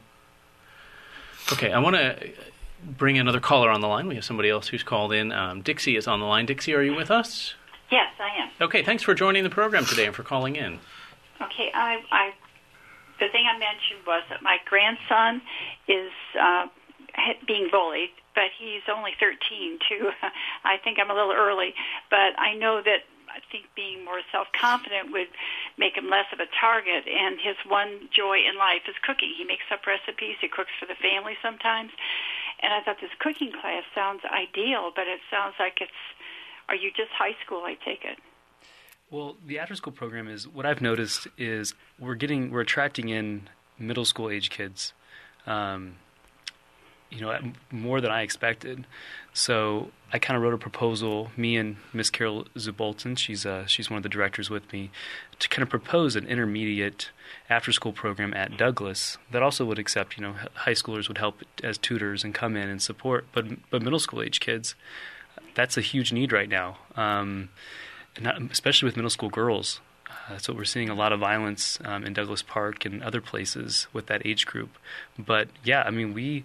Speaker 2: Okay, I want to bring another caller on the line. We have somebody else who's called in. Um, Dixie is on the line. Dixie, are you with us?
Speaker 9: Yes, I am.
Speaker 2: Okay, thanks for joining the program today and for calling in.
Speaker 9: Okay, I, I the thing I mentioned was that my grandson is uh, being bullied, but he's only thirteen, too. I think I'm a little early, but I know that I think being more self-confident would make him less of a target, and his one joy in life is cooking. He makes up recipes. He cooks for the family sometimes, and I thought this cooking class sounds ideal, but it sounds like it's, are you just high school, I take it?
Speaker 4: Well, the after-school program is, what I've noticed is we're getting, we're attracting in middle school age kids, um, you know, more than I expected. So I kind of wrote a proposal, me and Miss Carol Zubolton, she's uh, she's one of the directors with me, to kind of propose an intermediate after-school program at Douglas that also would accept, you know, high schoolers would help as tutors and come in and support, but but middle school age kids, that's a huge need right now, um, and not, especially with middle school girls. Uh, that's what we're seeing, a lot of violence um, in Douglas Park and other places with that age group. But yeah, I mean, we...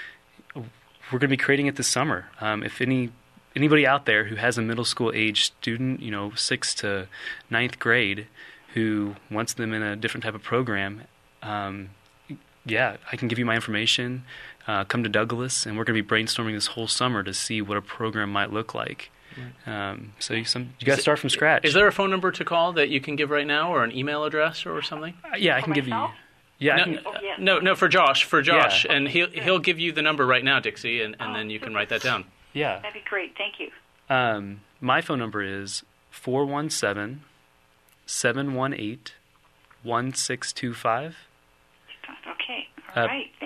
Speaker 4: We're going to be creating it this summer. Um, if any anybody out there who has a middle school age student, you know, sixth to ninth grade, who wants them in a different type of program, um, yeah, I can give you my information. Uh, come to Douglas, and we're going to be brainstorming this whole summer to see what a program might look like. Right. Um, so you, some, you got to start from scratch.
Speaker 2: Is there a phone number to call that you can give right now, or an email address or something?
Speaker 4: Uh, yeah, I can give you. Yeah,
Speaker 2: no,
Speaker 4: I can,
Speaker 9: oh, yeah.
Speaker 2: no, no, for Josh, for Josh,
Speaker 4: Yeah.
Speaker 2: and he'll he'll give you the number right now, Dixie, and, and
Speaker 9: Oh,
Speaker 2: then you can
Speaker 9: super.
Speaker 2: write that down.
Speaker 4: yeah.
Speaker 9: That'd be great. Thank you.
Speaker 4: Um, my phone number is four one seven, seven one eight, one six two five.
Speaker 9: Okay. All
Speaker 4: Uh,
Speaker 9: right. Thank you.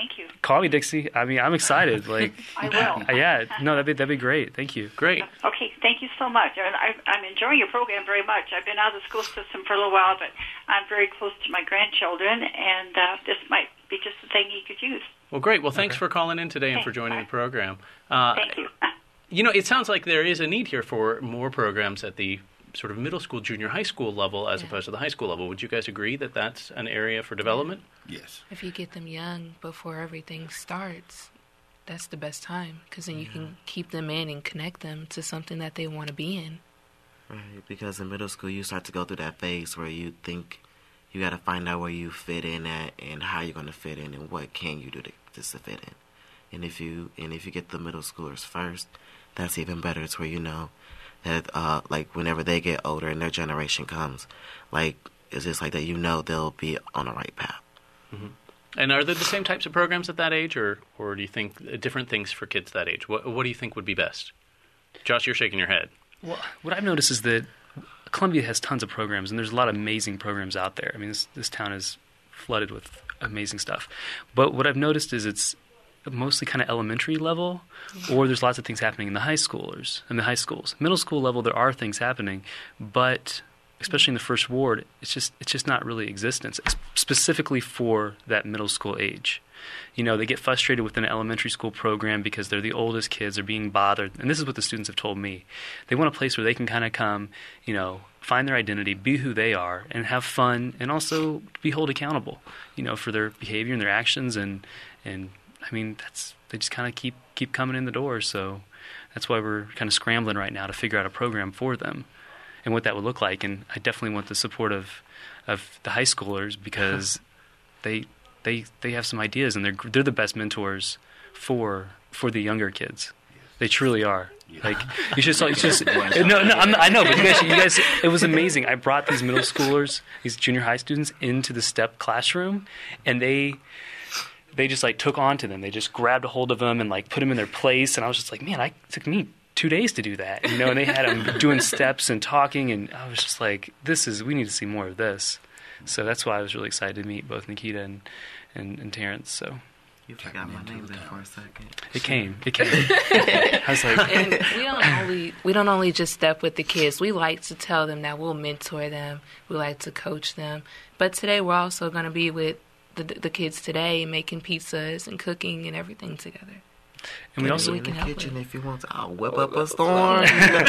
Speaker 4: Call me, Dixie. I mean, I'm excited. Like,
Speaker 9: I will.
Speaker 4: Yeah, no, that'd be that'd be great. Thank you.
Speaker 2: Great.
Speaker 9: Okay, thank you so much. And I, I'm enjoying your program very much. I've been out of the school system for a little while, but I'm very close to my grandchildren, and uh, this might be just the thing you could use.
Speaker 2: Well, great. Well, thanks
Speaker 4: Okay.
Speaker 2: for calling in today and for joining the program. Uh,
Speaker 9: Thank you.
Speaker 2: You know, it sounds like there is a need here for more programs at the sort of middle school, junior high school level as
Speaker 5: Yeah.
Speaker 2: opposed to the high school level. Would you guys agree that that's an area for development?
Speaker 6: Yes.
Speaker 5: If you get them young before everything starts, that's the best time because then you can keep them in and connect them to something that they want to be in.
Speaker 3: Right, because in middle school you start to go through that phase where you think you got to find out where you fit in at and how you're going to fit in and what can you do to just to fit in. And if you and if you get the middle schoolers first, that's even better. It's where you know that uh, like whenever they get older and their generation comes, like it's just like that. You know they'll be on the right path.
Speaker 2: Mm-hmm. And are there the same types of programs at that age, or or do you think different things for kids that age? What what do you think would be best? Josh, you're shaking your head.
Speaker 4: Well, what I've noticed is that Columbia has tons of programs, and there's a lot of amazing programs out there. I mean, this, this town is flooded with amazing stuff. But what I've noticed is it's mostly kind of elementary level, or there's lots of things happening in the high schoolers, in the high schools. Middle school level, there are things happening, but especially in the first ward, it's just it's just not really existence, specifically for that middle school age. You know, they get frustrated with an elementary school program because they're the oldest kids, they're being bothered. And this is what the students have told me. They want a place where they can kind of come, you know, find their identity, be who they are, and have fun, and also be held accountable, you know, for their behavior and their actions. And, and I mean, that's they just kind of keep, keep coming in the door. So that's why we're kind of scrambling right now to figure out a program for them and what that would look like. And I definitely want the support of, of the high schoolers because they... They they have some ideas, and they're they're the best mentors for for the younger kids. They truly are. Yeah. Like you should you just no no I'm, I know, but you guys you guys it was amazing. I brought these middle schoolers, these junior high students, into the STEP classroom, and they they just like took on to them. They just grabbed a hold of them and like put them in their place. And I was just like, man, I it took me two days to do that, you know. And they had them doing steps and talking, and I was just like, this is we need to see more of this. So that's why I was really excited to meet both Nikita and, and, and Terrence. So
Speaker 3: you forgot my name there for a second.
Speaker 4: It came. It came. I was like,
Speaker 5: and we don't only we don't only just step with the kids. We like to tell them that we'll mentor them. We like to coach them. But today we're also going to be with the the kids today, making pizzas and cooking and everything together.
Speaker 4: And we also
Speaker 3: in the
Speaker 5: can help
Speaker 3: kitchen
Speaker 5: with.
Speaker 3: if you want to. I'll whip up a storm.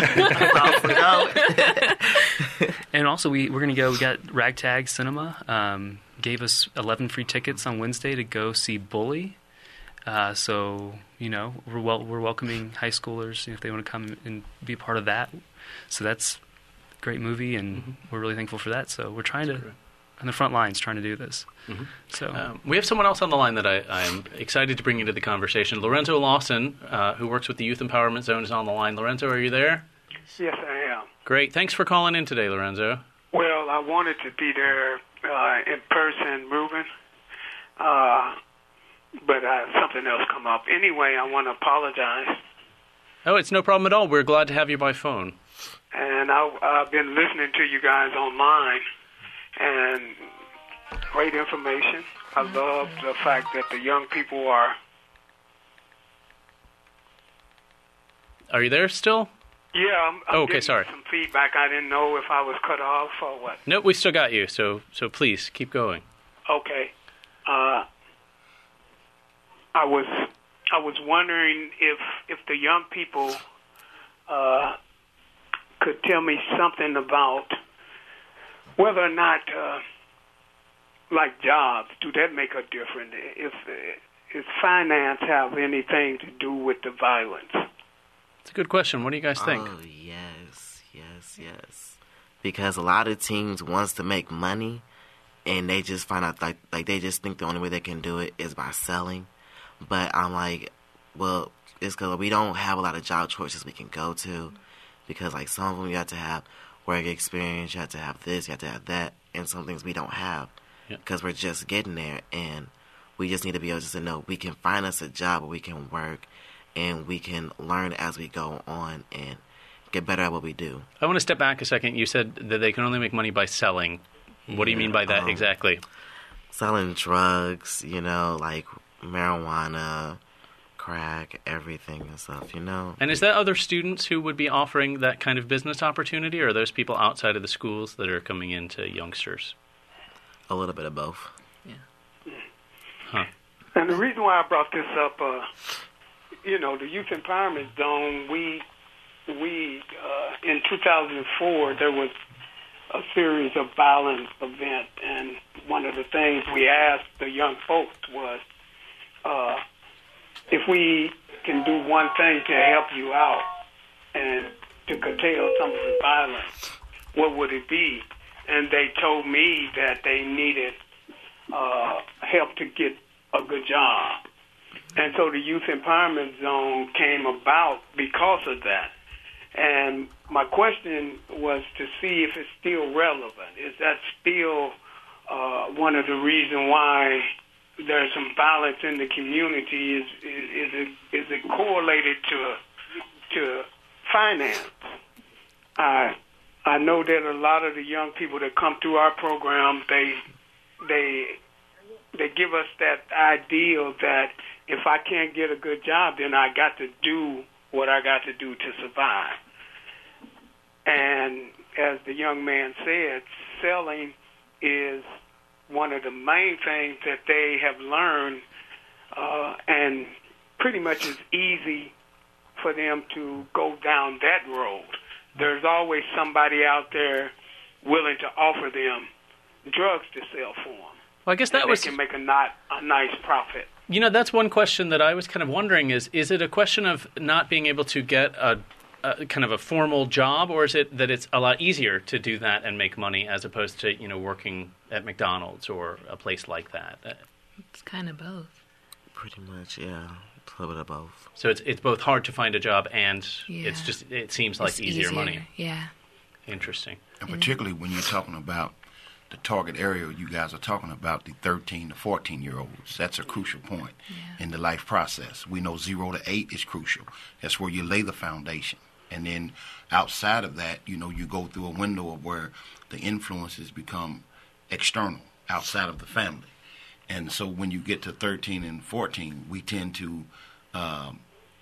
Speaker 4: And also we we're gonna go. We got Ragtag Cinema. Um, gave us eleven free tickets on Wednesday to go see Bully. Uh, so you know we're wel- we're welcoming high schoolers if they want to come and be a part of that. So that's a great movie, and mm-hmm. we're really thankful for that. So we're trying to on the front lines trying to do this. Mm-hmm. So
Speaker 2: um, we have someone else on the line that I, I'm excited to bring into the conversation. Lorenzo Lawson, uh, who works with the Youth Empowerment Zone, is on the line. Lorenzo, are you there?
Speaker 10: Yes, I am.
Speaker 2: Great. Thanks for calling in today, Lorenzo.
Speaker 10: Well, I wanted to be there uh, in person, Ruben, uh, but uh, something else come up. Anyway, I want to apologize.
Speaker 2: Oh, it's no problem at all. We're glad to have you by phone.
Speaker 10: And I, I've been listening to you guys online, and great information. I love the fact that the young people are...
Speaker 2: Are you there still?
Speaker 10: Yeah, I'm, I'm
Speaker 2: oh, okay,
Speaker 10: getting
Speaker 2: sorry.
Speaker 10: some feedback. I didn't know if I was cut off or what.
Speaker 2: Nope, we still got you, so so please, keep going.
Speaker 10: Okay. Uh, I was I was wondering if if the young people uh, could tell me something about whether or not, uh, like jobs, do that make a difference? If, if finance have anything to do with the violence?
Speaker 2: It's a good question. What do you guys think?
Speaker 3: Oh, yes, yes, yes. Because a lot of teams wants to make money, and they just find out, like, like they just think the only way they can do it is by selling. But I'm like, well, it's because we don't have a lot of job choices we can go to. Because, like, some of them you have to have work experience, you have to have this, you have to have that, and some things we don't have. Because we're just getting there, and we just need to be able to know we can find us a job where we can work, and we can learn as we go on and get better at what we do.
Speaker 2: I want to step back a second. You said that they can only make money by selling. What yeah, do you mean by that um, exactly?
Speaker 3: Selling drugs, you know, like marijuana, crack, everything and stuff, you know.
Speaker 2: And is that other students who would be offering that kind of business opportunity, or are those people outside of the schools that are coming into youngsters?
Speaker 3: A little bit of both.
Speaker 5: Yeah.
Speaker 2: Huh.
Speaker 10: And the reason why I brought this up, uh, you know, the Youth Empowerment Zone, we, we uh, in two thousand four, there was a series of violence events, and one of the things we asked the young folks was, uh, if we can do one thing to help you out and to curtail some of the violence, what would it be? And they told me that they needed uh, help to get a good job. And so the Youth Empowerment Zone came about because of that. And my question was to see if it's still relevant. Is that still uh, one of the reasons why there's some violence in the community? Is is, is it is it correlated to to finance? I I know that a lot of the young people that come through our program, they they they give us that ideal that if I can't get a good job, then I got to do what I got to do to survive. And as the young man said, selling is one of the main things that they have learned, uh, and pretty much it's easy for them to go down that road. There's always somebody out there willing to offer them drugs to sell for them.
Speaker 2: Well, I guess that
Speaker 10: and
Speaker 2: was...
Speaker 10: they can make a, not, a nice profit.
Speaker 2: You know, that's one question that I was kind of wondering is, is it a question of not being able to get a, a kind of a formal job, or is it that it's a lot easier to do that and make money as opposed to, you know, working at McDonald's or a place like that?
Speaker 5: It's kind of both.
Speaker 3: Pretty much, yeah. A little bit of both.
Speaker 2: So it's it's both hard to find a job and
Speaker 5: Yeah.
Speaker 2: it's just, it seems like
Speaker 5: It's
Speaker 2: easier,
Speaker 5: easier,
Speaker 2: money.
Speaker 5: yeah.
Speaker 2: Interesting.
Speaker 6: And particularly when you're talking about the target area, you guys are talking about the thirteen to fourteen year olds. That's a crucial point
Speaker 5: Yeah.
Speaker 6: in the life process. We know zero to eight is crucial. That's where you lay the foundation. And then outside of that, you know, you go through a window of where the influences become external, outside of the family. And so when you get to thirteen and fourteen, we tend to um,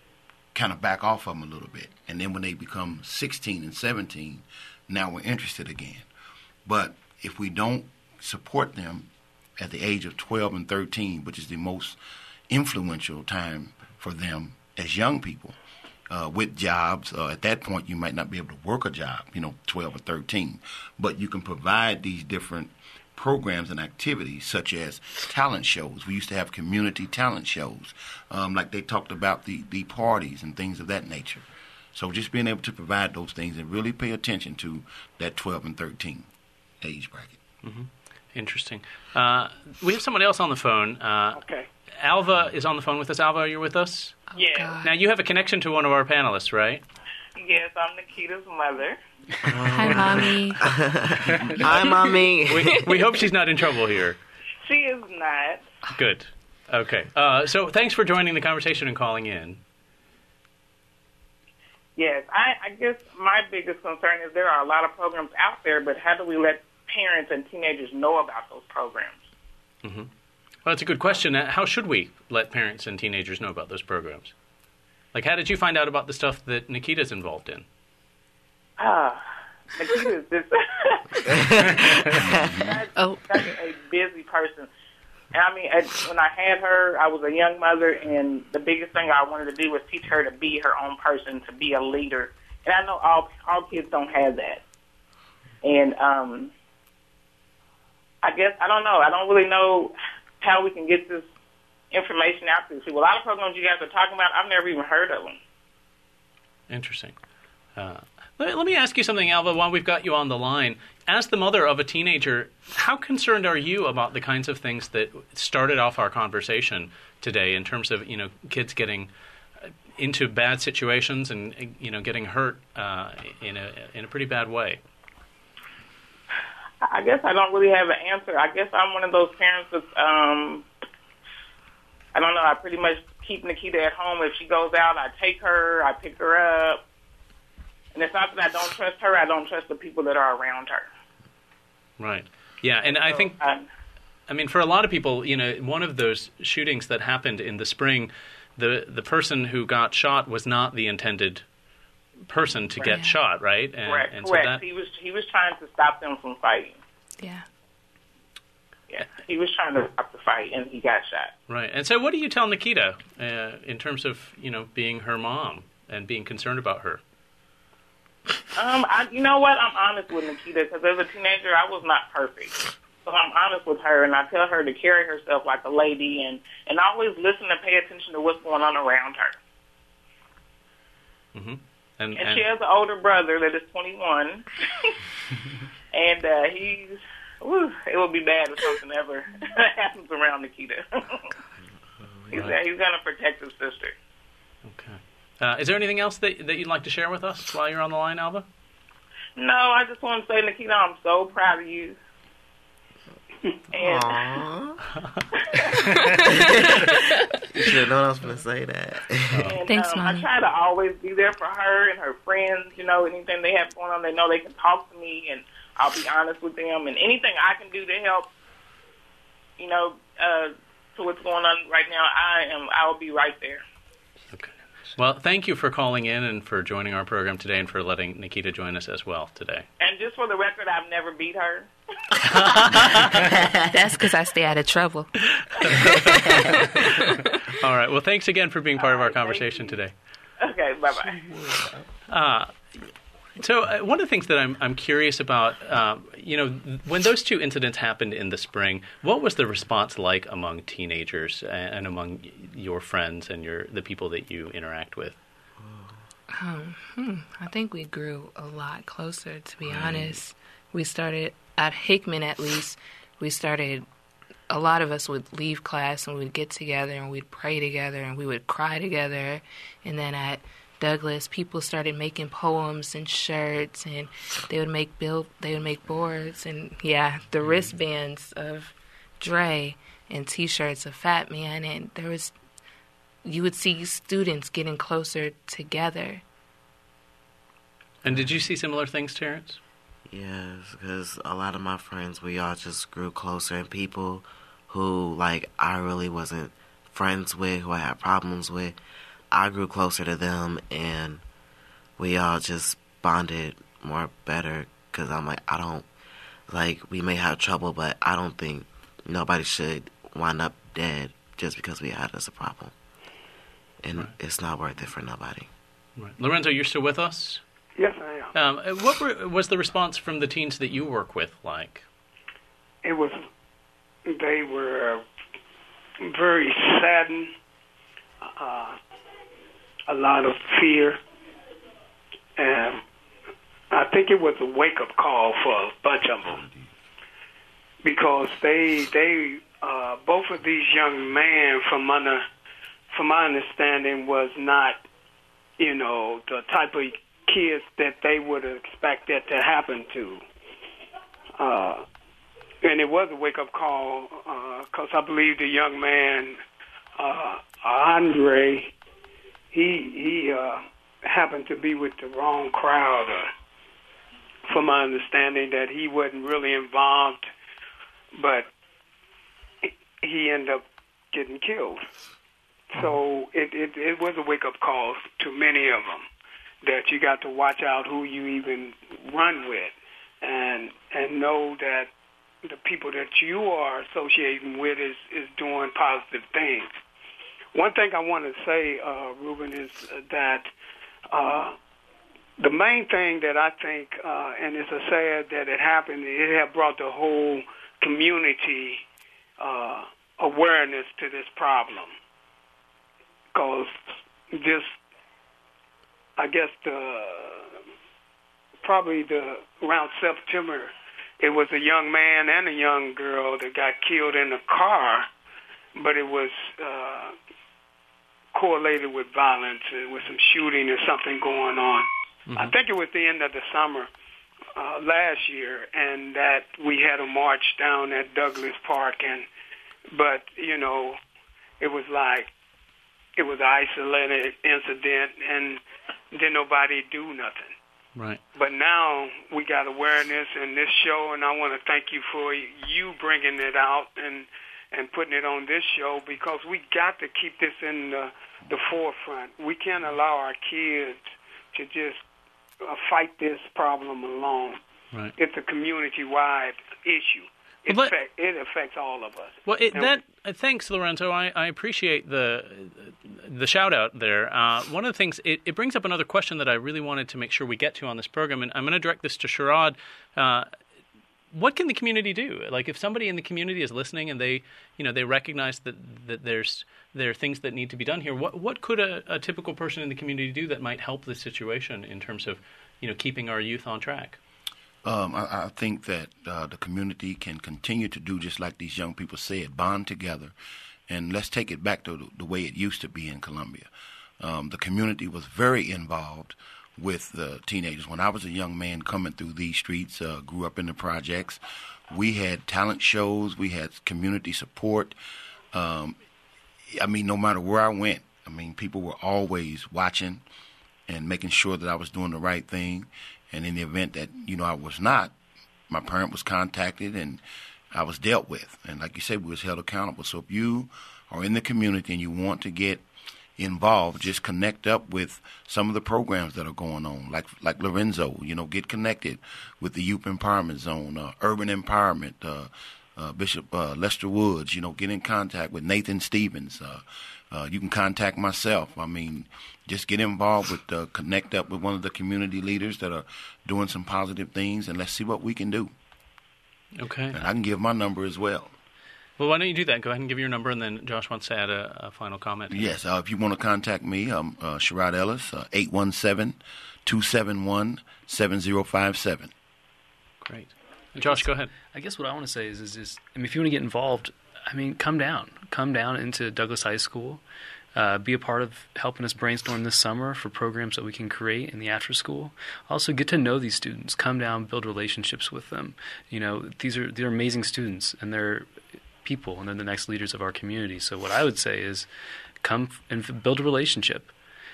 Speaker 6: kind of back off of them a little bit. And then when they become sixteen and seventeen, now we're interested again. But if we don't support them at the age of twelve and thirteen, which is the most influential time for them as young people, uh, with jobs, uh, at that point you might not be able to work a job, you know, twelve or thirteen. But you can provide these different programs and activities such as talent shows. We used to have community talent shows, um, like they talked about the, the parties and things of that nature. So just being able to provide those things and really pay attention to that twelve and thirteen age bracket.
Speaker 2: Mm-hmm. Interesting. Uh, we have someone else on the phone. Uh,
Speaker 10: Okay.
Speaker 2: Alva is on the phone with us. Alva, are you with us?
Speaker 11: Yes.
Speaker 2: Now, you have a connection to one of our panelists, right?
Speaker 11: Yes, I'm Nikita's mother.
Speaker 5: Hi, Mommy.
Speaker 3: Hi, Mommy.
Speaker 2: we, we hope she's not in trouble here.
Speaker 11: She is not.
Speaker 2: Good. Okay. Uh, so thanks for joining the conversation and calling in.
Speaker 11: Yes, I, I guess my biggest concern is there are a lot of programs out there, but how do we let parents and teenagers know about those programs?
Speaker 2: Mm-hmm. Well, that's a good question. Uh, How should we let parents and teenagers know about those programs? Like, how did you find out about the stuff that Nikita's involved in?
Speaker 11: Ah, Nikita's just such,
Speaker 5: Oh.
Speaker 11: such a busy person. And I mean, at, when I had her, I was a young mother, and the biggest thing I wanted to do was teach her to be her own person, to be a leader. And I know all all kids don't have that. And um, I guess, I don't know. I don't really know how we can get this information out to people. A lot of programs you guys are talking about, I've never even heard of them.
Speaker 2: Interesting. Uh, let, let me ask you something, Alva, while we've got you on the line. As the mother of a teenager, how concerned are you about the kinds of things that started off our conversation today in terms of, you know, kids getting into bad situations and, you know, getting hurt uh, in a in a pretty bad way?
Speaker 11: I guess I don't really have an answer. I guess I'm one of those parents that, um, I don't know, I pretty much keep Nikita at home. If she goes out, I take her, I pick her up. And it's not that I don't trust her, I don't trust the people that are around her.
Speaker 2: Right. Yeah, and I think...
Speaker 11: I,
Speaker 2: I mean, for a lot of people, you know, one of those shootings that happened in the spring, the the person who got shot was not the intended person to
Speaker 11: Right.
Speaker 2: get shot, right? And,
Speaker 11: Correct.
Speaker 2: and
Speaker 11: Correct.
Speaker 2: So that,
Speaker 11: he was he was trying to stop them from fighting.
Speaker 5: Yeah.
Speaker 11: Yeah, he was trying to stop the fight, and he got shot.
Speaker 2: right. And so, what do you tell Nikita uh, in terms of, you know, being her mom and being concerned about her?
Speaker 11: Um, I, you know what? I'm honest with Nikita because as a teenager, I was not perfect. So I'm honest with her, and I tell her to carry herself like a lady, and and always listen and pay attention to what's going on around her.
Speaker 2: Mm-hmm. And,
Speaker 11: And, she has an older brother that is twenty-one, and uh, he's. Whew, it would be bad if something ever happens around Nikita. he's,
Speaker 2: Right.
Speaker 11: he's going to protect his sister.
Speaker 2: Okay. Uh, is there anything else that that you'd like to share with us while you're on the line, Alva?
Speaker 11: No, I just want to say, Nikita, I'm so proud of you. And
Speaker 3: You should have known I was going to say that.
Speaker 11: And,
Speaker 5: Thanks,
Speaker 11: um,
Speaker 5: Mommy.
Speaker 11: I try to always be there for her and her friends. You know, anything they have going on, they know they can talk to me, and I'll be honest with them. And anything I can do to help, you know, uh, to what's going on right now, I am. I will be right there.
Speaker 2: Okay. Well, thank you for calling in and for joining our program today and for letting Nikita join us as well today.
Speaker 11: And just for the record, I've never beat her.
Speaker 5: That's because I stay out of trouble.
Speaker 2: All right. Well, thanks again for being part of our
Speaker 11: All right, thank
Speaker 2: conversation
Speaker 11: you.
Speaker 2: today.
Speaker 11: Okay, bye bye.
Speaker 2: Uh, so uh, one of the things that I'm I'm curious about, um, you know, when those two incidents happened in the spring, what was the response like among teenagers and, and among your friends and your the people that you interact with?
Speaker 5: Um, hmm, I think we grew a lot closer, to be honest. We started, at Hickman at least, we started, a lot of us would leave class and we'd get together and we'd pray together and we would cry together. And then at Douglas, people started making poems and shirts, and they would make build, they would make boards, and yeah, the wristbands of Dre and T-shirts of Fat Man, and there was, you would see students getting closer together.
Speaker 2: And did you see similar things, Terrence?
Speaker 3: Yes, because a lot of my friends, we all just grew closer, and people who, like, I really wasn't friends with, who I had problems with, I grew closer to them, and we all just bonded more better, because I'm like, I don't, like, we may have trouble, but I don't think nobody should wind up dead just because we had us a problem. And
Speaker 2: Right.
Speaker 3: it's not worth it for nobody.
Speaker 2: Right. Lorenzo, you're still with us?
Speaker 10: Yes, I am.
Speaker 2: Um, what were, was the response from the teens that you work with like?
Speaker 10: It was, they were very saddened, uh, a lot of fear, and I think it was a wake-up call for a bunch of them, because they, they, uh, both of these young men, from under, from my understanding, was not, you know, the type of kids that they would expect that to happen to. Uh, and it was a wake-up call, because uh, I believe the young man, uh, Andre, he he uh, happened to be with the wrong crowd. Uh, from my understanding, that he wasn't really involved, but he ended up getting killed. So it, it, it was a wake-up call to many of them, that you got to watch out who you even run with, and and know that the people that you are associating with is, is doing positive things. One thing I want to say, uh, Ruben, is that uh, the main thing that I think, uh, and it's a sad that it happened, it had brought the whole community uh, awareness to this problem. Because this, I guess, the probably the around September, it was a young man and a young girl that got killed in a car, but it was uh, correlated with violence, uh, with some shooting or something going on. Mm-hmm. I think it was the end of the summer uh, last year, and that we had a march down at Douglas Park, and but you know, it was like it was an isolated incident, and didn't nobody do nothing.
Speaker 2: Right.
Speaker 10: But now we got awareness in this show, and I want to thank you for you bringing it out and and putting it on this show, because we got to keep this in the, the forefront. We can't allow our kids to just uh, fight this problem alone.
Speaker 2: Right.
Speaker 10: It's a community-wide issue. It,
Speaker 2: Well, let-
Speaker 10: affect, it affects all of us.
Speaker 2: Well, it,
Speaker 10: And
Speaker 2: that uh, thanks, Lorenzo. I, I appreciate the the shout out there. Uh, one of the things it, it brings up another question that I really wanted to make sure we get to on this program, and I'm going to direct this to Sherrod. Uh, what can the community do? Like, if somebody in the community is listening and they, you know, they recognize that, that there's there are things that need to be done here. What what could a, a typical person in the community do that might help the situation in terms of, you know, keeping our youth on track?
Speaker 6: Um, I, I think that uh, the community can continue to do just like these young people said, bond together, and let's take it back to the, the way it used to be in Columbia. Um, the community was very involved with the teenagers. When I was a young man coming through these streets, uh, grew up in the projects, we had talent shows, we had community support. Um, I mean, no matter where I went, I mean, people were always watching and making sure that I was doing the right thing. And in the event that, you know, I was not, my parent was contacted and I was dealt with. And like you said, we was held accountable. So if you are in the community and you want to get involved, just connect up with some of the programs that are going on, like like Lorenzo, you know, get connected with the Youth Empowerment Zone, uh, Urban Empowerment, uh, uh, Bishop uh, Lester Woods, you know, get in contact with Nathan Stevens. Uh, uh, you can contact myself. I mean, just get involved with, uh, connect up with one of the community leaders that are doing some positive things, and let's see what we can do.
Speaker 2: Okay.
Speaker 6: And I can give my number as well.
Speaker 2: Well, why don't you do that? Go ahead and give your number, and then Josh wants to add a, a final comment.
Speaker 6: Yes, uh, if you want to contact me, I'm uh, Sherrod Ellis, uh, eight one seven, two seven one, seven zero five seven.
Speaker 2: Great. And Josh, go ahead.
Speaker 4: I guess what I want to say is, is, is I mean, if you want to get involved, I mean, come down. Come down into Douglas High School. Uh, be a part of helping us brainstorm this summer for programs that we can create in the after school. Also, get to know these students. Come down, build relationships with them. You know, these are they're amazing students, and they're people, and they're the next leaders of our community. So what I would say is, come and build a relationship.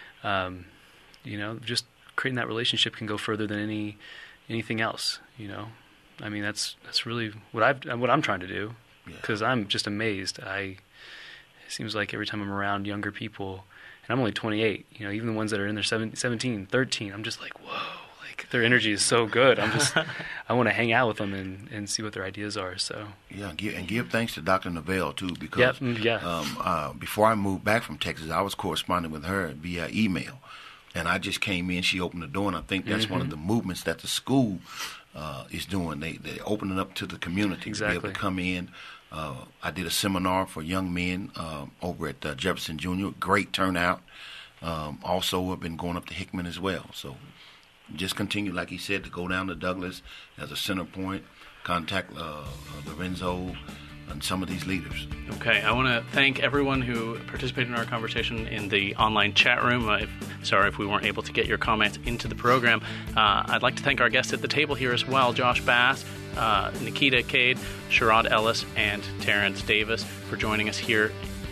Speaker 4: Um, you know, just creating that relationship can go further than any anything else. You know, I mean, that's that's really what I've what I'm trying to do, because yeah. I'm just amazed. I it seems like every time I'm around younger people, and I'm only twenty-eight. You know, even the ones that are in their seventeen, thirteen, I'm just like, whoa. Their energy is so good. I'm just, I want to hang out with them and, and see what their ideas are. So
Speaker 6: yeah, and give, and give thanks to Doctor Novell too, because
Speaker 4: yep, yeah.
Speaker 6: um, uh, before I moved back from Texas, I was corresponding with her via email, and I just came in. She opened the door, and I think that's mm-hmm. one of the movements that the school uh, is doing. They they opening up to the community
Speaker 4: exactly.
Speaker 6: to be able to come in. Uh, I did a seminar for young men uh, over at uh, Jefferson Junior Great turnout. Um, also, I've been going up to Hickman as well. So. Just continue, like he said, to go down to Douglas as a center point, contact uh, Lorenzo and some of these leaders.
Speaker 2: Okay, I want to thank everyone who participated in our conversation in the online chat room. Uh, if, sorry if we weren't able to get your comments into the program. Uh, I'd like to thank our guests at the table here as well, Josh Bass, uh, Nikita Cade, Sherrod Ellis, and Terrence Davis for joining us here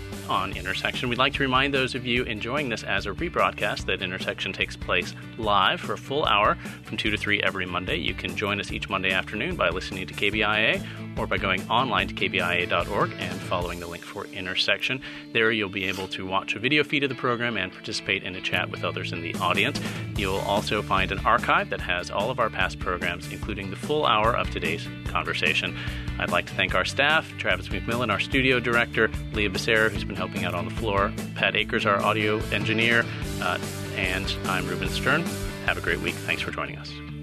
Speaker 2: on Intersection. We'd like to remind those of you enjoying this as a rebroadcast that Intersection takes place live for a full hour from two to three every Monday. You can join us each Monday afternoon by listening to K B I A or by going online to k b i a dot org and following the link for Intersection. There you'll be able to watch a video feed of the program and participate in a chat with others in the audience. You'll also find an archive that has all of our past programs, including the full hour of today's conversation. I'd like to thank our staff, Travis McMillan, our studio director, Leah Becerra, who's been helping out on the floor, Pat Akers, our audio engineer, uh, and I'm Ruben Stern. Have a great week. Thanks for joining us.